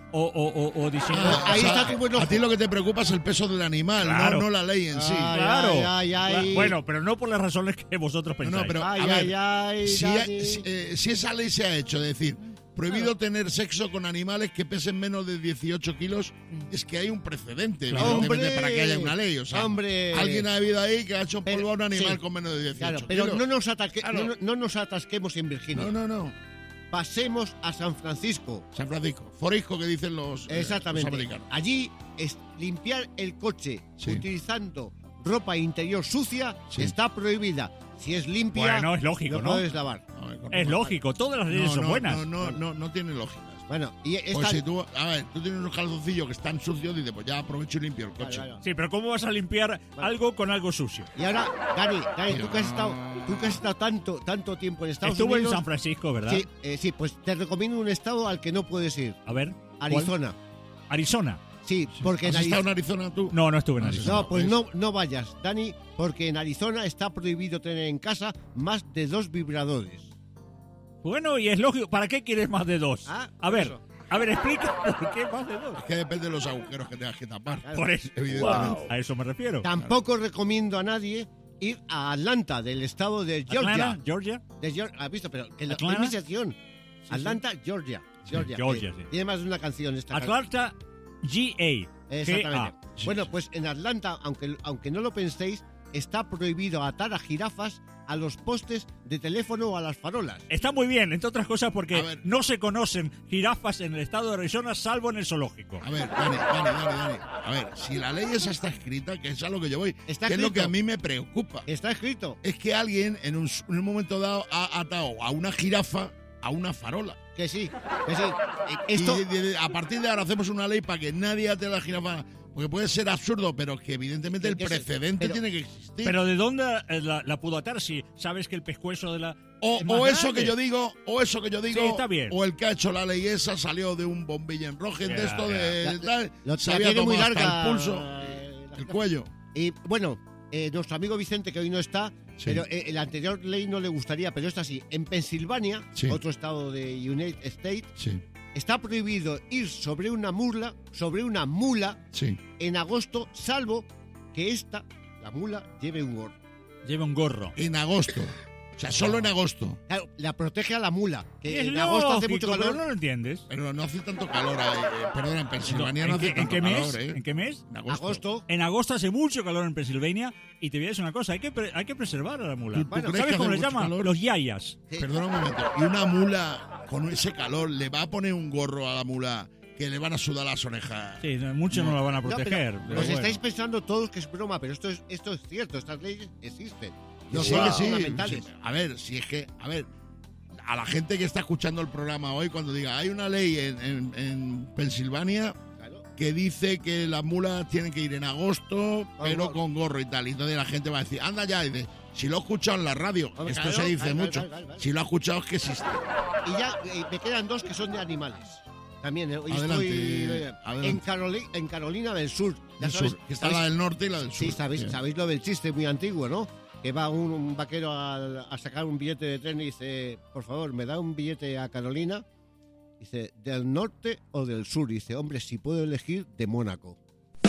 o 19? ahí O sea, está tu buen ojo. a ti lo que te preocupa es el peso del animal, Claro. no la ley en sí. Claro. ay. Bueno, pero no por las razones que vosotros pensáis. No, pero Ay, a ver, ay, si, Dani. si esa ley se ha hecho, de decir, prohibido tener sexo con animales que pesen menos de 18 kilos, es que hay un precedente, evidentemente, ¡Hombre! para que haya una ley. O sea, ¡Hombre! alguien ha habido ahí que ha hecho polvo a un animal sí. con menos de 18 Claro, kilos. pero Claro. no nos atasquemos en Virginia. No. Pasemos a San Francisco. San Francisco, Forisco que dicen los Exactamente. americanos. Allí es limpiar el coche Sí. utilizando ropa interior sucia está prohibida. Si es limpia, Bueno, es lógico, lo ¿no? puedes lavar. Es lógico, todas las leyes son buenas. No tiene lógica. Bueno, y esta... Pues si tú tienes unos calzoncillos que están sucios, dices, pues ya aprovecho y limpio el coche. Vale. Sí, pero ¿cómo vas a limpiar algo con algo sucio? Y ahora, Dani, tú que has estado tanto tiempo en Estados Estuvo Unidos... en San Francisco, ¿verdad? Sí, pues te recomiendo un estado al que no puedes ir. A ver. Arizona. ¿Arizona? Sí, porque ¿Has estado en Arizona tú? No estuve en Arizona. No, pues no vayas, Dani, porque en Arizona está prohibido tener en casa más de 2 vibradores. Bueno, y es lógico. ¿Para qué quieres más de 2? A ver, eso. explica por qué más de 2. Es que depende de los agujeros que tengas que tapar. Por eso, Evidentemente. a eso me refiero. Tampoco recomiendo a nadie ir a Atlanta, del estado de Georgia. Atlanta, Georgia. ¿Has visto? Pero que es Atlanta. mi sección. Atlanta, Georgia. Georgia, sí. Tiene más de una canción esta Atlanta, G.A. Exactamente. G.A. Bueno, pues en Atlanta, aunque no lo penséis, está prohibido atar a jirafas a los postes de teléfono o a las farolas. Está muy bien, entre otras cosas A porque ver. no se conocen jirafas en el estado de Arizona salvo en el zoológico. A ver, Dani. A ver, si la ley esa está escrita, que es a lo que yo voy, Está que es lo que escrito. a mí me preocupa, Está escrito. es que alguien en un momento dado ha atado a una jirafa a una farola. Que sí. Esto... Y a partir de ahora hacemos una ley para que nadie ate a la jirafa. Porque puede ser absurdo, pero que evidentemente el precedente tiene que existir. Pero ¿de dónde la pudo atar si sabes que el pescuezo de la... es más O eso grande? que yo digo, Sí, está bien. o el que ha hecho la ley esa salió de un bombillo en rojen de esto, de tal, se la había tiene muy tomado hasta larga, el pulso, el cuello. Y bueno, nuestro amigo Vicente, que hoy no está, Sí. pero la anterior ley no le gustaría, pero esta sí. En Pensilvania, Sí. otro estado de United States, Sí, está prohibido ir sobre una mula sí. en agosto, salvo que la mula lleve un gorro. Lleva un gorro. En agosto. O sea, solo en agosto. Claro, la protege a la mula, que Es en agosto hace lógico, mucho pero calor. no lo entiendes. Pero no hace tanto calor. Perdona, en Pensilvania no hace ¿En tanto qué mes? calor, ¿eh? ¿En qué mes? En agosto. Agosto. En agosto hace mucho calor en Pensilvania y te voy a decir una cosa, hay que preservar a la mula. ¿Tú crees que ¿Sabes hace cómo le mucho llaman? calor? Los yayas. Perdona un momento. ¿Y una mula con ese calor le va a poner un gorro a la mula que le van a sudar las orejas? Sí, muchos no la van a No, proteger. pero pero os bueno. estáis pensando todos que es broma, pero esto es cierto, estas leyes existen. No Sí, son que sí. fundamentales. Sí. A ver, si es que, a la gente que está escuchando el programa hoy, cuando diga, hay una ley en Pensilvania que dice que las mulas tienen que ir en agosto, pero con gorro y tal. Y entonces la gente va a decir, anda ya, y dice, si lo he escuchado en la radio, Hombre, esto claro, se dice claro, mucho. claro. Si lo ha escuchado es que existe. Y ya me quedan 2 que son de animales. También, hoy Adelante, estoy adelante. en Carolina del Sur. Ya Del sabes, sur, que está la del norte y la del sur. Sí, sabéis lo del chiste muy antiguo, ¿no? Que va un vaquero a sacar un billete de tren y dice, por favor, ¿me da un billete a Carolina? Dice, ¿del norte o del sur? Dice, hombre, si puedo elegir, de Mónaco.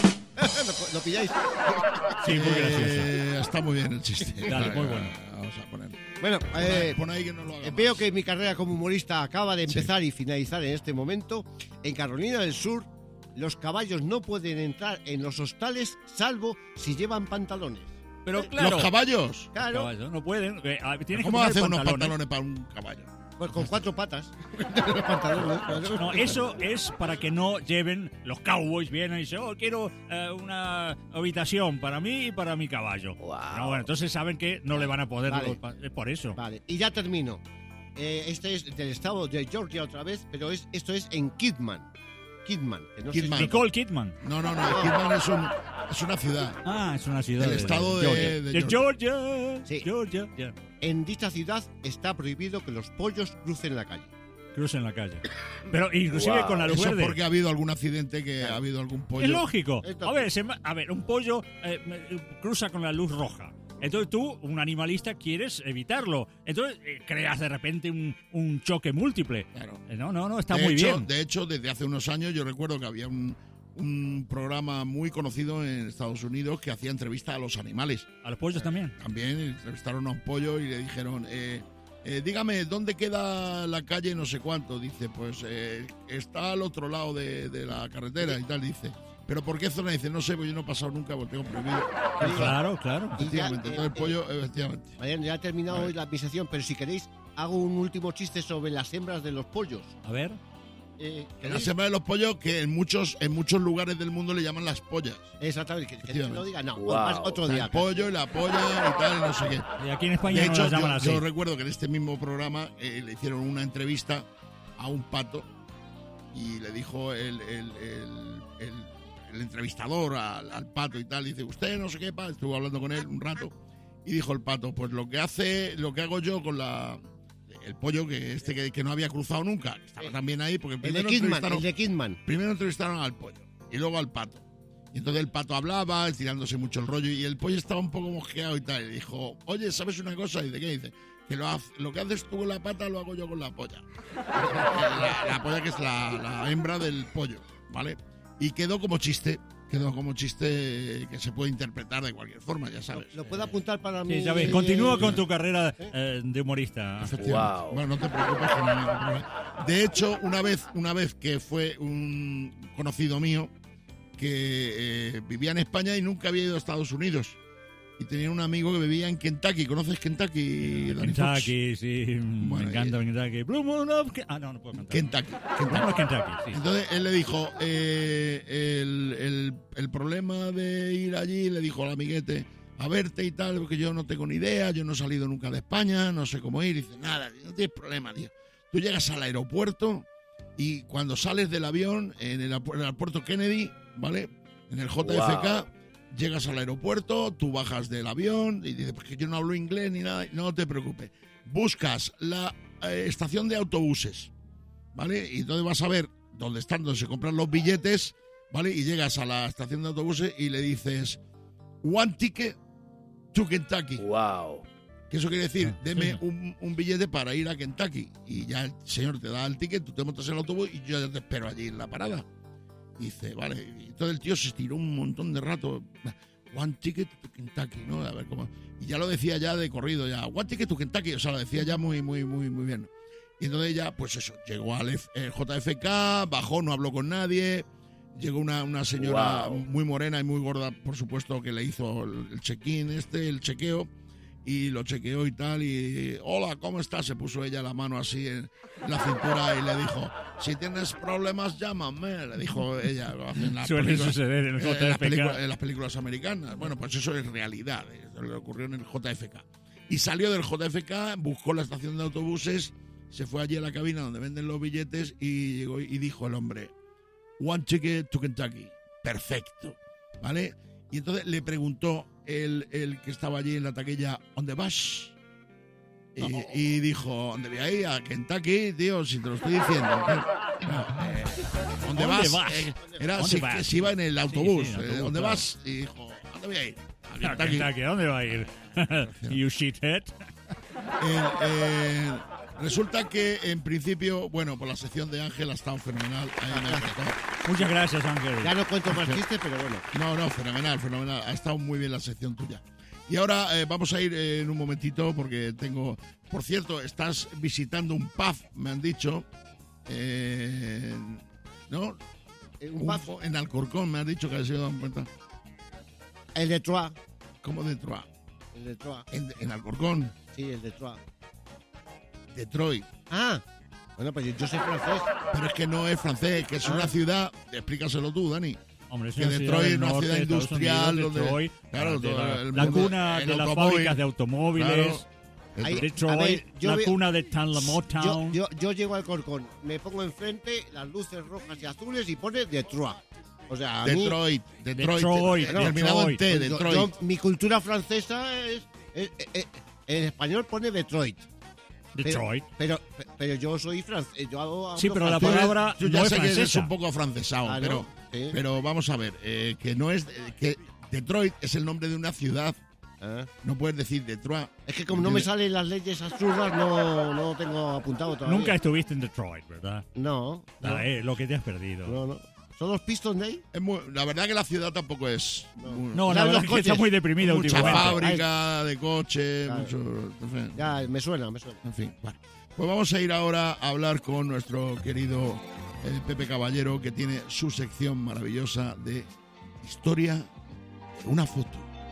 ¿Lo pilláis? Sí, muy gracioso. Está muy bien el chiste. Dale, muy bueno. Vamos a poner. Bueno, Pon ahí que no lo haga veo más. que mi carrera como humorista acaba de empezar y finalizar en este momento. En Carolina del Sur, los caballos no pueden entrar en los hostales salvo si llevan pantalones. Pero claro, ¿Los caballos? Claro. caballos no pueden. Tienes ¿Cómo que poner hace unos pantalones. pantalones para un caballo? Pues con 4 patas. Los pantalones. No, eso es para que no lleven los cowboys, vienen y dicen, quiero una habitación para mí y para mi caballo. No, bueno, entonces saben que no le van a poder, Vale. es por eso. Vale, y ya termino. Este es del estado de Georgia otra vez, pero esto es en Kidman. Kidman. Que no sé Kidman. si- Nicole Kidman. No, Kidman es una ciudad. Ah, es una ciudad Del estado de Georgia. de De Georgia. Sí. Georgia. ya. en dicha ciudad está prohibido que los pollos crucen la calle. Crucen la calle. Pero inclusive con la luz Eso verde. porque ha habido algún accidente, que ha habido algún pollo. Es lógico. A ver, un pollo cruza con la luz roja. Entonces tú, un animalista, quieres evitarlo. Entonces creas de repente un choque múltiple. Claro. No, está muy bien. De hecho, desde hace unos años yo recuerdo que había un programa muy conocido en Estados Unidos que hacía entrevistas a los animales. ¿A los pollos también? También entrevistaron a un pollo y le dijeron, dígame, ¿dónde queda la calle no sé cuánto? Dice, pues está al otro lado de la carretera y tal, dice. ¿Pero por qué zona? Dice, no sé, pues yo no he pasado nunca porque tengo prohibido. Claro. Efectivamente, entonces el pollo, efectivamente. Mariano, ya ha terminado hoy la sección, pero si queréis, hago un último chiste sobre las hembras de los pollos. A ver. La hembras de los pollos, que en muchos lugares del mundo le llaman las pollas. Exactamente, que no diga, no, otro día. El pollo y la polla y tal, y no sé qué. Y aquí en España de no hecho, las llaman así. Yo recuerdo que en este mismo programa le hicieron una entrevista a un pato y le dijo el entrevistador al pato y tal, dice, usted no sé qué, estuvo hablando con él un rato y dijo el pato, pues lo que hago yo con el pollo que no había cruzado nunca, que estaba también ahí, porque el de Kidman. Primero entrevistaron al pollo y luego al pato. Y entonces el pato hablaba, estirándose mucho el rollo, y el pollo estaba un poco mosqueado y tal. Y dijo, oye, ¿sabes una cosa? Y dice, ¿qué? Dice, que lo que haces tú con la pata lo hago yo con la polla. La polla, que es la hembra del pollo, ¿vale? Y quedó como chiste que se puede interpretar de cualquier forma, ya sabes. Lo puedo apuntar para mí. Sí, sabes. Continúa con tu carrera de humorista. Wow. Bueno, no te preocupes. Que no hay ningún problema. De hecho, una vez que fue un conocido mío que vivía en España y nunca había ido a Estados Unidos. Y tenía un amigo que vivía en Kentucky. ¿Conoces Kentucky, Dani Fox? Kentucky, sí. Me encanta Kentucky. Blue Moon of... no puedo cantar. Kentucky. No, Kentucky, sí. Entonces él le dijo, el problema de ir allí, le dijo al amiguete, a verte y tal, porque yo no tengo ni idea, yo no he salido nunca de España, no sé cómo ir. Y dice, nada, no tienes problema, tío. Tú llegas al aeropuerto y cuando sales del avión, en el aeropuerto Kennedy, ¿vale? En el JFK... Llegas al aeropuerto, tú bajas del avión y dices, porque yo no hablo inglés ni nada, no te preocupes. Buscas la estación de autobuses, ¿vale? Y entonces vas a ver dónde se compran los billetes, ¿vale? Y llegas a la estación de autobuses y le dices, one ticket to Kentucky. Wow. Que eso quiere decir, deme un billete para ir a Kentucky. Y ya el señor te da el ticket, tú te montas en el autobús y yo ya te espero allí en la parada. Y dice, vale, y todo el tío se estiró un montón de rato. One ticket to Kentucky, ¿no? A ver cómo. Y ya lo decía ya de corrido, ya. One ticket to Kentucky, o sea, lo decía ya muy bien. Y entonces ya, pues eso, llegó al JFK, bajó, no habló con nadie. Llegó una señora muy morena y muy gorda, por supuesto, que le hizo el check-in el chequeo. Y lo chequeó y tal, y hola, ¿cómo estás? Se puso ella la mano así en la cintura y le dijo, si tienes problemas, llámame, le dijo ella. Suele suceder en el JFK. En las películas americanas. Bueno, pues eso es realidad, le ocurrió en el JFK. Y salió del JFK, buscó la estación de autobuses, se fue allí a la cabina donde venden los billetes y llegó y dijo el hombre, one ticket to Kentucky. Perfecto, ¿vale? Y entonces le preguntó el que estaba allí en la taquilla, ¿dónde vas? Y dijo, ¿dónde voy a ir? A Kentucky, tío, si te lo estoy diciendo. ¿Dónde vas? Era si iba en el autobús. ¿Dónde vas? Y dijo, ¿dónde voy a ir? A Kentucky. ¿Dónde va a ir? You shithead. Resulta que, en principio, bueno, por la sección de Ángel ha estado fenomenal. Muchas gracias, Ángel. Ya no cuento más chistes, pero bueno. No, fenomenal. Ha estado muy bien la sección tuya. Y ahora vamos a ir en un momentito porque tengo... Por cierto, estás visitando un pub, me han dicho. ¿No? ¿Un pub? En Alcorcón, me han dicho que has ido a dar cuenta. El de Troyes. ¿Cómo de Troyes? El de Troyes. ¿En Alcorcón? Sí, el de Troyes. Detroit. Ah, bueno, pues yo soy francés. Pero es que no es francés, que es una ciudad, explícaselo tú, Dani. Hombre, es que Detroit es una ciudad industrial donde la cuna de las fábricas de automóviles. Claro. Detroit, la cuna de Motown. Yo llego al Corcón, me pongo enfrente las luces rojas y azules y pone Detroit. O sea, Detroit. Terminado en T, Detroit. Mi cultura francesa En español pone Detroit. Detroit. Pero yo soy francés. Yo hablo Sí, pero la francés. palabra Yo no ya es sé que es francesa. un poco afrancesado, Ah, ¿no? Sí. pero vamos a ver, que no es... que Detroit es el nombre de una ciudad. No puedes decir Detroit. Es que como no me salen las leyes absurdas, no tengo apuntado todavía. Nunca estuviste en Detroit, ¿verdad? No. Lo que te has perdido. No. ¿Son los Pistons de ahí? La verdad que la ciudad tampoco es... No, la verdad es que está muy deprimida mucha últimamente. fábrica de coches, Claro. mucho... en fin. Ya, me suena. En fin, bueno. Pues vamos a ir ahora a hablar con nuestro querido Pepe Caballero, que tiene su sección maravillosa de historia de una foto.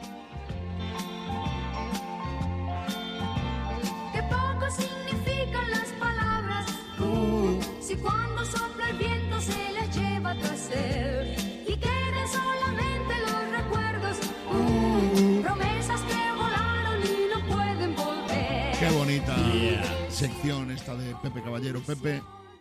Qué poco significan las palabras, si cuando sopla el viento se las lleva tras él y queden solamente los recuerdos, promesas que volaron y no pueden volver. Qué bonita sección esta de Pepe Caballero. Pepe,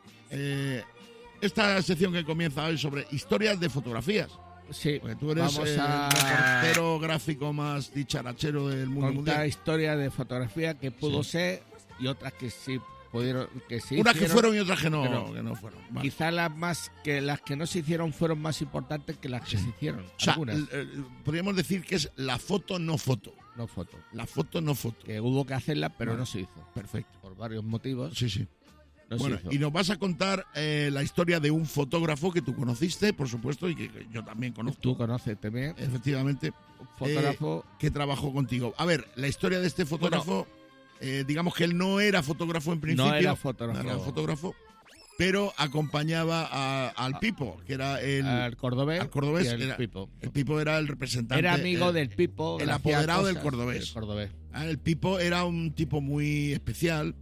esta sección que comienza hoy sobre historias de fotografías. Sí, porque tú eres vamos el a reportero gráfico más dicharachero del mundo contar mundial. historia de fotografía que pudo Sí. ser y otras que sí pudieron, que sí Unas que hicieron, fueron y otras que no, pero que no fueron. Vale. Quizá las que no se hicieron fueron más importantes que las que se hicieron. O sea, Algunas. podríamos decir que es la foto no foto. No foto. La foto no foto. Que hubo que hacerla, pero Vale. no se hizo. Perfecto. Por varios motivos. Sí. No Bueno, se hizo. y nos vas a contar la historia de un fotógrafo que tú conociste, por supuesto, y que yo también conozco. Tú conoces también. Efectivamente. Fotógrafo. Que trabajó contigo. A ver, la historia de este fotógrafo, digamos que él no era fotógrafo en principio. No era fotógrafo. Pero acompañaba al Pipo, que era al cordobés. al cordobés, y al era- Pipo. El Pipo era el representante. Era amigo del Pipo. El hacía apoderado del cosas cordobés. del cordobés. El Pipo era un tipo muy especial.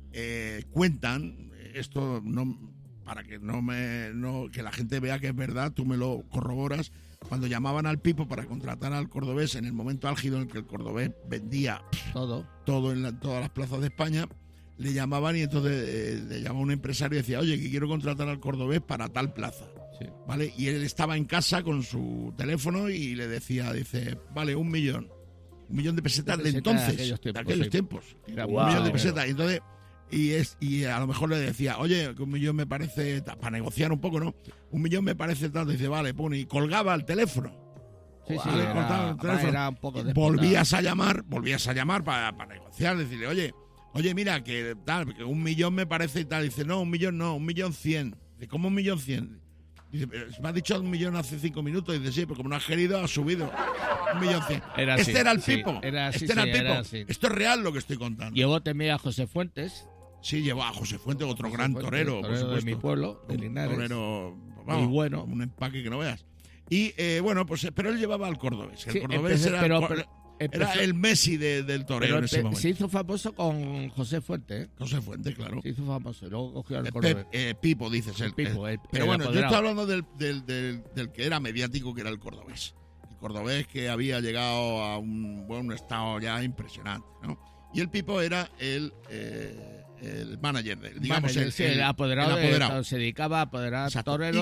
Cuentan, esto no para que que la gente vea que es verdad, tú me lo corroboras. Cuando llamaban al Pipo para contratar al cordobés en el momento álgido en el que el cordobés vendía todo en todas las plazas de España, le llamaban y entonces le llamaba un empresario y decía, oye, que quiero contratar al cordobés para tal plaza. Sí. ¿Vale? Y él estaba en casa con su teléfono y le decía, dice, vale, 1 millón. 1 millón de pesetas de entonces, de aquellos tiempos. Era 1 millón de wow. pesetas. Y entonces, y a lo mejor le decía, oye, que 1 millón me parece, para negociar un poco, ¿no? 1 millón me parece tanto. Dice, vale, pone, y colgaba el teléfono. Sí, Vale, cortaba el teléfono. era un poco de volvías a llamar para negociar, decirle, oye, mira, que tal, que 1 millón me parece y tal. Dice, no, 1 millón no, 1.100.000. Dice, ¿cómo 1.100.000? Dice, me ha dicho 1 millón hace 5 minutos. Dice, sí, pero como no has querido, ha subido 1.100.000. Era así, Este era el sí, Pipo. era así, Este era el sí, Pipo. era así. Esto es real lo que estoy contando. Llevó también a José Fuentes. Sí, llevó a José Fuentes, otro José gran Fuentes, torero, por torero supuesto. de mi pueblo, de Linares. Torero, Muy bueno. Un empaque que no veas. Y bueno, pues pero él llevaba al cordobés. El Sí, cordobés empecé- era, pero era el Messi del torero en ese momento. se hizo famoso con José Fuentes. José Fuentes, claro. Se hizo famoso y luego cogió al cordobés. Pipo, dices. Pipo, pero el bueno, yo apoderado. estoy hablando del que era mediático, que era el cordobés. El cordobés que había llegado a un estado ya impresionante, ¿no? Y el Pipo era el manager, digamos, Manager, sí, el apoderado. el apoderado. Se dedicaba a apoderar Exacto. toreros. Y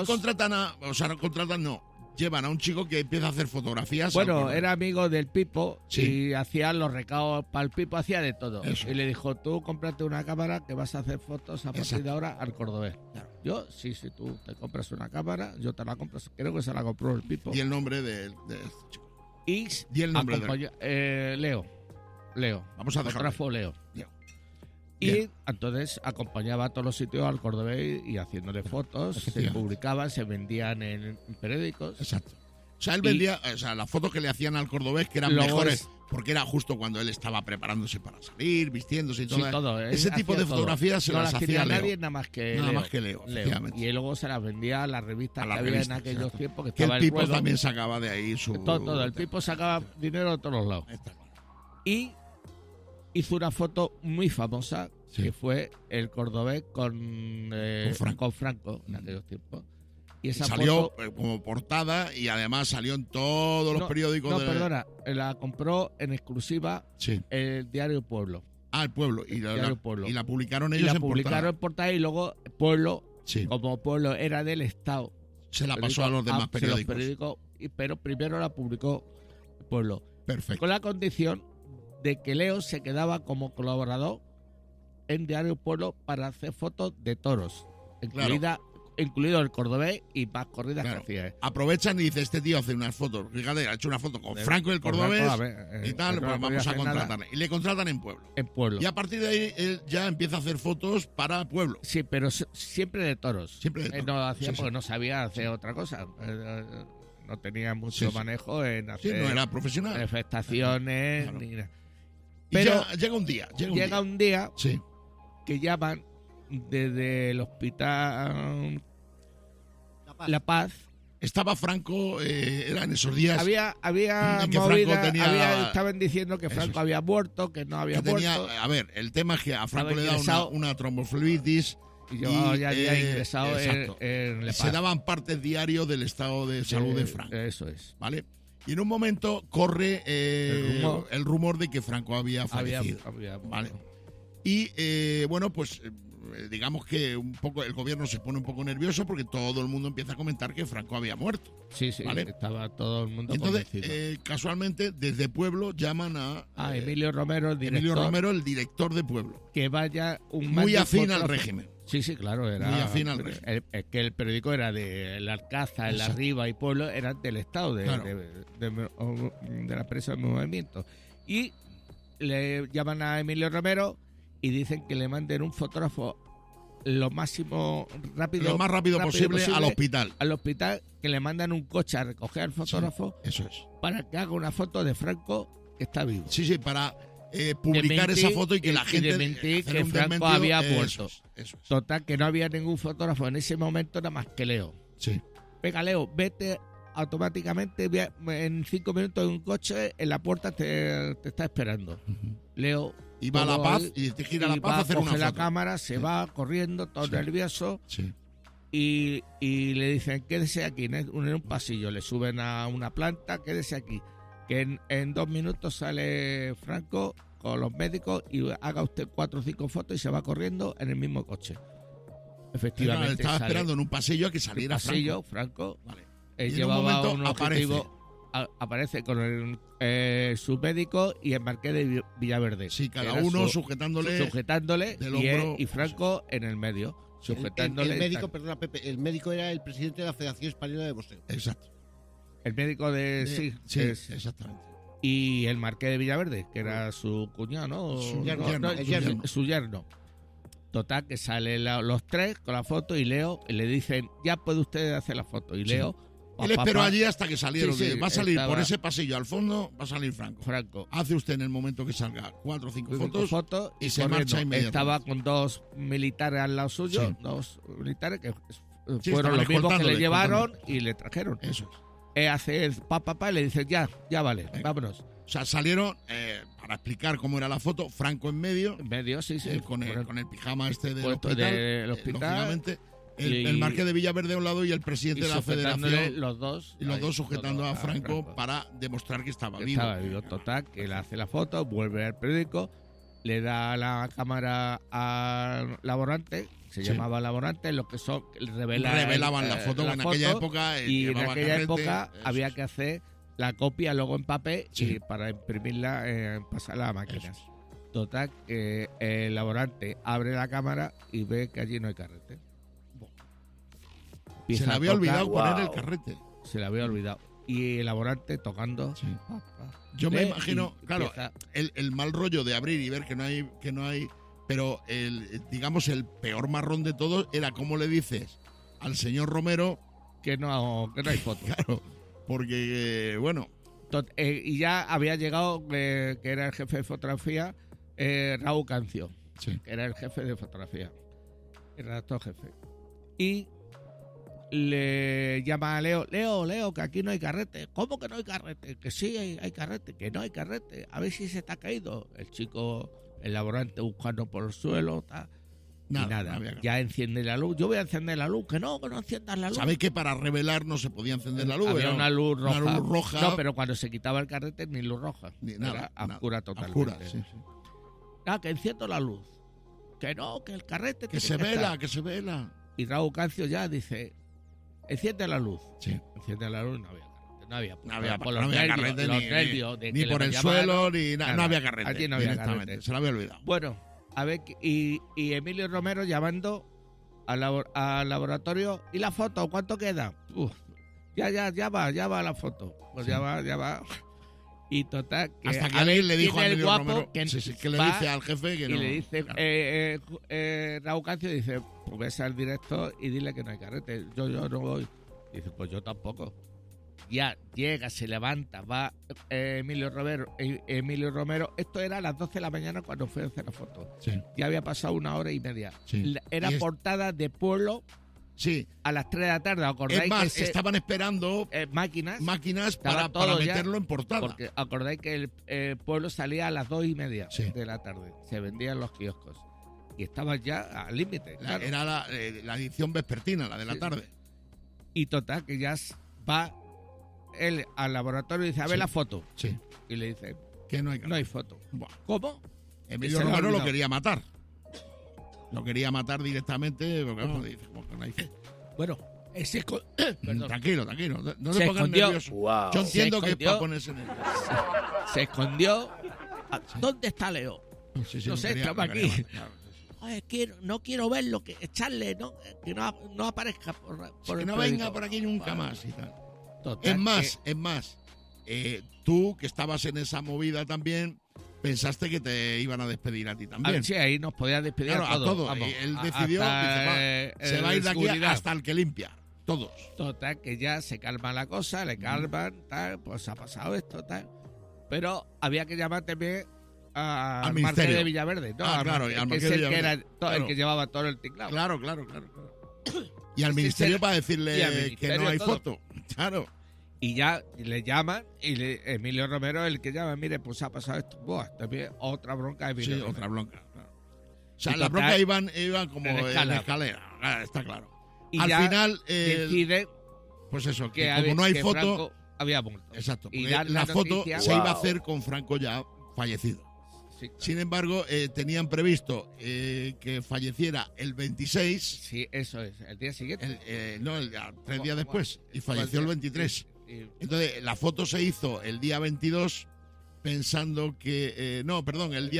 llevan a un chico que empieza a hacer fotografías. Bueno, era amigo del Pipo Sí. y hacía los recados para el Pipo, hacía de todo. Eso. Y le dijo, tú cómprate una cámara que vas a hacer fotos a partir Exacto. de ahora al cordobés. Claro. Yo, sí, si tú te compras una cámara, yo te la compro. Creo que se la compró el Pipo. Y el nombre de este chico. Y el nombre Leo. Vamos a dejarlo fotógrafo Leo. Y Bien. entonces acompañaba a todos los sitios al cordobés y haciéndole fotos, se Efectivamente. publicaban, se vendían en periódicos. Exacto. O sea, él vendía, las fotos que le hacían al cordobés, que eran Luego mejores, porque era justo cuando él estaba preparándose para salir, vistiéndose y Sí, todo. todo. Ese tipo de Hacía todo. fotografías se no las hacía hacía nadie Leo. nada más que Nada Leo. más que Leo, efectivamente. Y luego se las vendía a las revistas A las que había revistas, en aquellos exacto. tiempos, que Que estaba el Pipo Ruedo. también sacaba de ahí su... Todo. El Pipo sacaba dinero de todos los lados. Y hizo una foto muy famosa, que fue el cordobés con Franco en aquellos tiempos. Y esa salió foto, como portada y además salió en todos los periódicos. No, perdona, la compró en exclusiva el Diario Pueblo. Ah, el Pueblo. Y Diario Pueblo. y la publicaron Y ellos la en publicaron portada. en portada y luego Pueblo, como Pueblo era del Estado, Se la pasó a los demás periódicos. pero primero la publicó Pueblo. Perfecto. Con la condición de que Leo se quedaba como colaborador en Diario Pueblo para hacer fotos de toros, incluido el cordobés y más corridas que hacía. Aprovechan y dice, este tío hace unas fotos. Fíjate, ha hecho una foto con Franco y el cordobés y tal, pues vamos a contratarle. Y le contratan en Pueblo. Y a partir de ahí él ya empieza a hacer fotos para Pueblo. Sí, pero siempre de toros. Siempre de toros. No hacía porque no sabía hacer otra cosa. No tenía mucho manejo en hacer... Sí, no era profesional. Manifestaciones, ni nada. Pero llega un día que llaman desde el hospital La Paz. Estaba Franco, era en esos días. Había que movida, tenía, estaban diciendo que Franco había muerto, que no había muerto. A ver, el tema es que a Franco le da una tromboflebitis. Y yo ya había ingresado en La Paz. Se daban partes diario del estado de salud de Franco. Eso es. ¿Vale? Y en un momento corre el rumor de que Franco había fallecido. ¿Vale? Y bueno, pues digamos que un poco el gobierno se pone un poco nervioso porque todo el mundo empieza a comentar que Franco había muerto. Sí, ¿vale? Estaba todo el mundo entonces, convencido. Casualmente, desde Pueblo llaman a Emilio Romero, el director. Emilio Romero, el director de Pueblo. Que vaya muy afín al régimen. Sí, claro, era muy afín al régimen. Que el periódico era de la Alcázar, La Riva y Pueblo, eran del Estado, de la empresa de movimiento. Y le llaman a Emilio Romero y dicen que le manden un fotógrafo lo más rápido posible al hospital. Al hospital, que le mandan un coche a recoger al fotógrafo. Sí, eso es. Para que haga una foto de Franco que está vivo. Sí, para publicar esa foto y que la gente... desmentir que Franco había muerto. Eso es. Total, que no había ningún fotógrafo en ese momento nada más que Leo. Sí. Venga, Leo, vete automáticamente, en 5 minutos en un coche, en la puerta te está esperando. Leo... Y va a La Paz y te gira a La Paz a hacer una foto. La cámara, se va corriendo, todo nervioso. Sí. Y le dicen, quédese aquí en un pasillo. Le suben a una planta, quédese aquí. Que en 2 minutos sale Franco con los médicos y haga usted 4 o 5 fotos y se va corriendo en el mismo coche. Efectivamente. Estaba esperando en un pasillo a que saliera Franco. Vale. Él llevaba un objetivo. Aparece con el submédico y el Marqués de Villaverde. Sí, cada uno sujetándole del hombro, y Franco en el medio, sujetándole. El médico, perdona, Pepe, el médico era el presidente de la Federación Española de Boxeo. Exacto. El médico sí, exactamente. Y el Marqués de Villaverde, que era su cuñado, ¿no? Su yerno. Total, que salen los 3 con la foto y Leo, y le dicen, ya puede usted hacer la foto. Y Leo... Él esperó allí hasta que salieron. Va a salir por ese pasillo al fondo, va a salir Franco. Hace usted en el momento que salga 4 o 5 fotos y se marcha inmediatamente. Estaba con 2 militares al lado suyo, 2 militares que fueron los mismos que le llevaron y le trajeron. Eso es. Hace el papá y le dice, ya vale, vámonos. O sea, salieron para explicar cómo era la foto, Franco en medio. En medio, sí. Con el pijama del hospital. Lógicamente. El Marqués de Villaverde a un lado y el presidente de la Federación. Los dos sujetando a Franco para demostrar que estaba vivo. Estaba vivo, total, que él hace la foto, vuelve al periódico, le da la cámara al laborante, se llamaba laborante, los que son revelaban la foto en aquella época. Y en aquella época había que hacer la copia luego en papel y para imprimirla, pasarla a máquinas. Total, que el laborante abre la cámara y ve que allí no hay carrete. Se le había olvidado poner el carrete. Se le había olvidado. Y el laborante tocando. Sí. Yo me imagino, claro, el mal rollo de abrir y ver que no hay, pero digamos el peor marrón de todos era cómo le dices al señor Romero que no hay foto. Claro, porque bueno. Y ya había llegado que era el jefe de fotografía, Raúl Cancio, que era el jefe de fotografía, el redactor jefe. Y le llama a Leo, que aquí no hay carrete. ¿Cómo que no hay carrete? Que sí hay carrete, que no hay carrete. A ver si se te ha caído. El chico, el laborante buscando por el suelo, nada. Ya enciende la luz. Yo voy a encender la luz. Que no enciendas la luz. ¿Sabéis que para revelar no se podía encender la luz? Había una luz roja. Una luz roja. No, pero cuando se quitaba el carrete ni luz roja. Ni nada. Era oscura totalmente. Oscura, sí. Que enciendo la luz. Que no, que el carrete que se vela. Y Raúl Cancio ya dice, enciende la luz. Sí. Enciende la luz y no había carrete. No había carrete, ni por el suelo, ni nada. No había carrete. Allí no había carrete. Se lo había olvidado. Bueno, a ver, y Emilio Romero llamando al laboratorio. ¿Y la foto? ¿Cuánto queda? Ya va la foto. Pues sí. ya va. Y total, que hasta que alguien le dijo a Emilio guapo Romero, que le dice al jefe que y no. Y le dice, Raúl Cancio dice, pues ves al director y dile que no hay carrete. Yo no voy. Dice, pues yo tampoco. Ya llega, se levanta, va Emilio Romero. Esto era a las 12 de la mañana cuando fue a hacer la foto. Sí. Ya había pasado 1 hora y media. Sí. Era portada de Pueblo. Sí. A las 3 de la tarde, ¿acordáis? Es más, estaban esperando máquinas para meterlo en portada. Porque acordáis que el Pueblo salía a las 2:30 de la tarde. Se vendían los kioscos. Y estaban ya al límite. Claro. Era la edición vespertina, la de la tarde. Y total, que ya va él al laboratorio y dice, a ver la foto. Sí. Y le dice, que no hay foto. Buah. ¿Cómo? Emilio Romero lo quería matar. Lo quería matar directamente porque no hay foto. Bueno, tranquilo, no se pongan nerviosos. Wow. Yo entiendo que es para ponerse nervioso. Se escondió. ¿Dónde está Leo? Sí, no sé, estaba aquí. No quiero verlo, echarle, que no aparezca por que no venga por aquí nunca más y tal. Total, es más, tú que estabas en esa movida también, pensaste que te iban a despedir a ti también. Sí, ahí nos podías despedir a todos. Vamos, él decidió, se va a ir de aquí hasta el que limpia. Todos. Total, que ya se calma la cosa, le calman, tal, pues ha pasado esto, tal. Pero había que llamar también al Marqués de Villaverde. No, claro, y al Marqués de Villaverde. El que llevaba todo el tinglado. Claro. Y al ministerio para decirle que no hay foto. Claro. Y ya le llaman y Emilio Romero el que llama, mire, pues ha pasado esto. Buah, también otra bronca de Emilio Romero. Otra bronca, claro. O sea, la bronca iban como en escalera, está claro. Y al final decide pues eso, que como no hay foto, Franco había muerto. Exacto, y la foto se iba a hacer con Franco ya fallecido. Sí. Sin embargo, tenían previsto que falleciera el 26. Sí, eso es, el día siguiente. 3 días después, y falleció el 23. Entonces, la foto se hizo el día 22 pensando que... el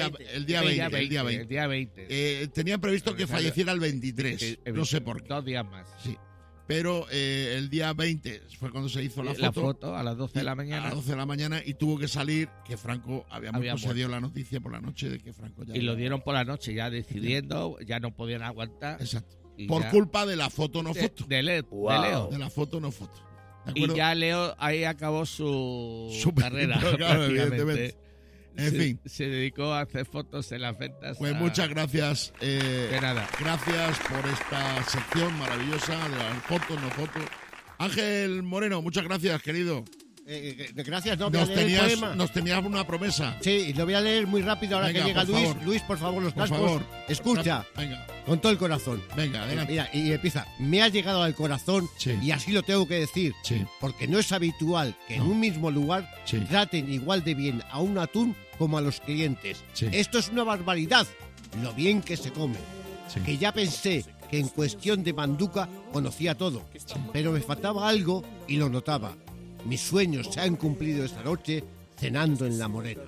día 20. Tenían previsto que falleciera el 23, no sé por qué. 2 días más. Sí. Pero el día 20 fue cuando se hizo la foto. La foto a las 12 de la mañana. A las 12 de la mañana y tuvo que salir que Franco había muerto. Se dio la noticia por la noche de que Franco ya... Y lo dieron por la noche ya decidiendo, ya no podían aguantar. Exacto. Por culpa de la foto no foto. De Leo. De la foto no foto. Y ya Leo ahí acabó su carrera. Claro, evidentemente. En fin. Se dedicó a hacer fotos en las ventas. Pues muchas gracias. De nada. Gracias por esta sección maravillosa de las fotos, no fotos. Ángel Moreno, muchas gracias, querido. Gracias, no, nos tenías una promesa. Sí, lo voy a leer muy rápido ahora que llega Luis. Favor. Luis, por favor, los cascos. Favor. Escucha. Venga. Con todo el corazón. Venga, adelante. Mira, y empieza. Me has llegado al corazón y así lo tengo que decir. Sí. Porque no es habitual que en un mismo lugar traten igual de bien a un atún como a los clientes. Sí. Esto es una barbaridad. Lo bien que se come. Sí. Que ya pensé que en cuestión de manduca conocía todo. Pero me faltaba algo y lo notaba. Mis sueños se han cumplido esta noche cenando en La Morena.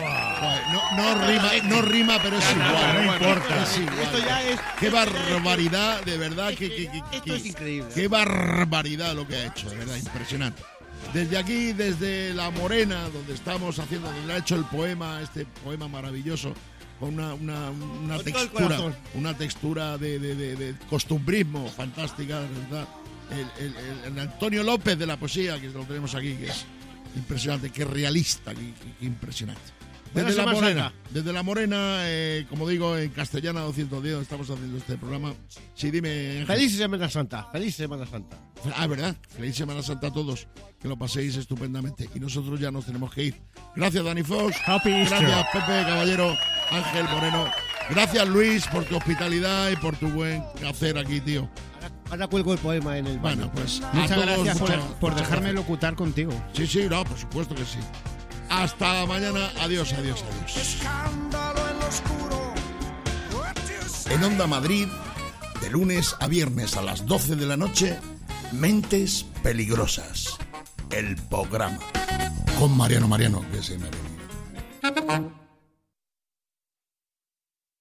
No rima, pero es igual, no importa. Es igual. Esto ya es... Qué barbaridad, de verdad. Esto es increíble. Qué barbaridad lo que ha hecho, de verdad, impresionante. Desde aquí, desde La Morena, donde estamos haciendo, donde ha hecho el poema, este poema maravilloso, con una textura de costumbrismo fantástica, de verdad. El Antonio López de la poesía, que lo tenemos aquí, que es impresionante, que realista, que impresionante. Desde La Morena, como digo, en Castellana 210, donde estamos haciendo este programa. Sí, dime. Feliz Semana Santa, feliz Semana Santa. ¿Verdad? Feliz Semana Santa a todos, que lo paséis estupendamente. Y nosotros ya nos tenemos que ir. Gracias, Dani Fox. Gracias, Pepe Caballero, Ángel Moreno. Gracias, Luis, por tu hospitalidad y por tu buen hacer aquí, tío. Ahora cuelgo el poema en el baño. Bueno, pues muchas gracias por dejarme locutar contigo. Sí, no, por supuesto que sí. Hasta mañana. Adiós. En Onda Madrid, de lunes a viernes a las 12 de la noche, Mentes Peligrosas. el programa. Con Mariano, que se me ha venido.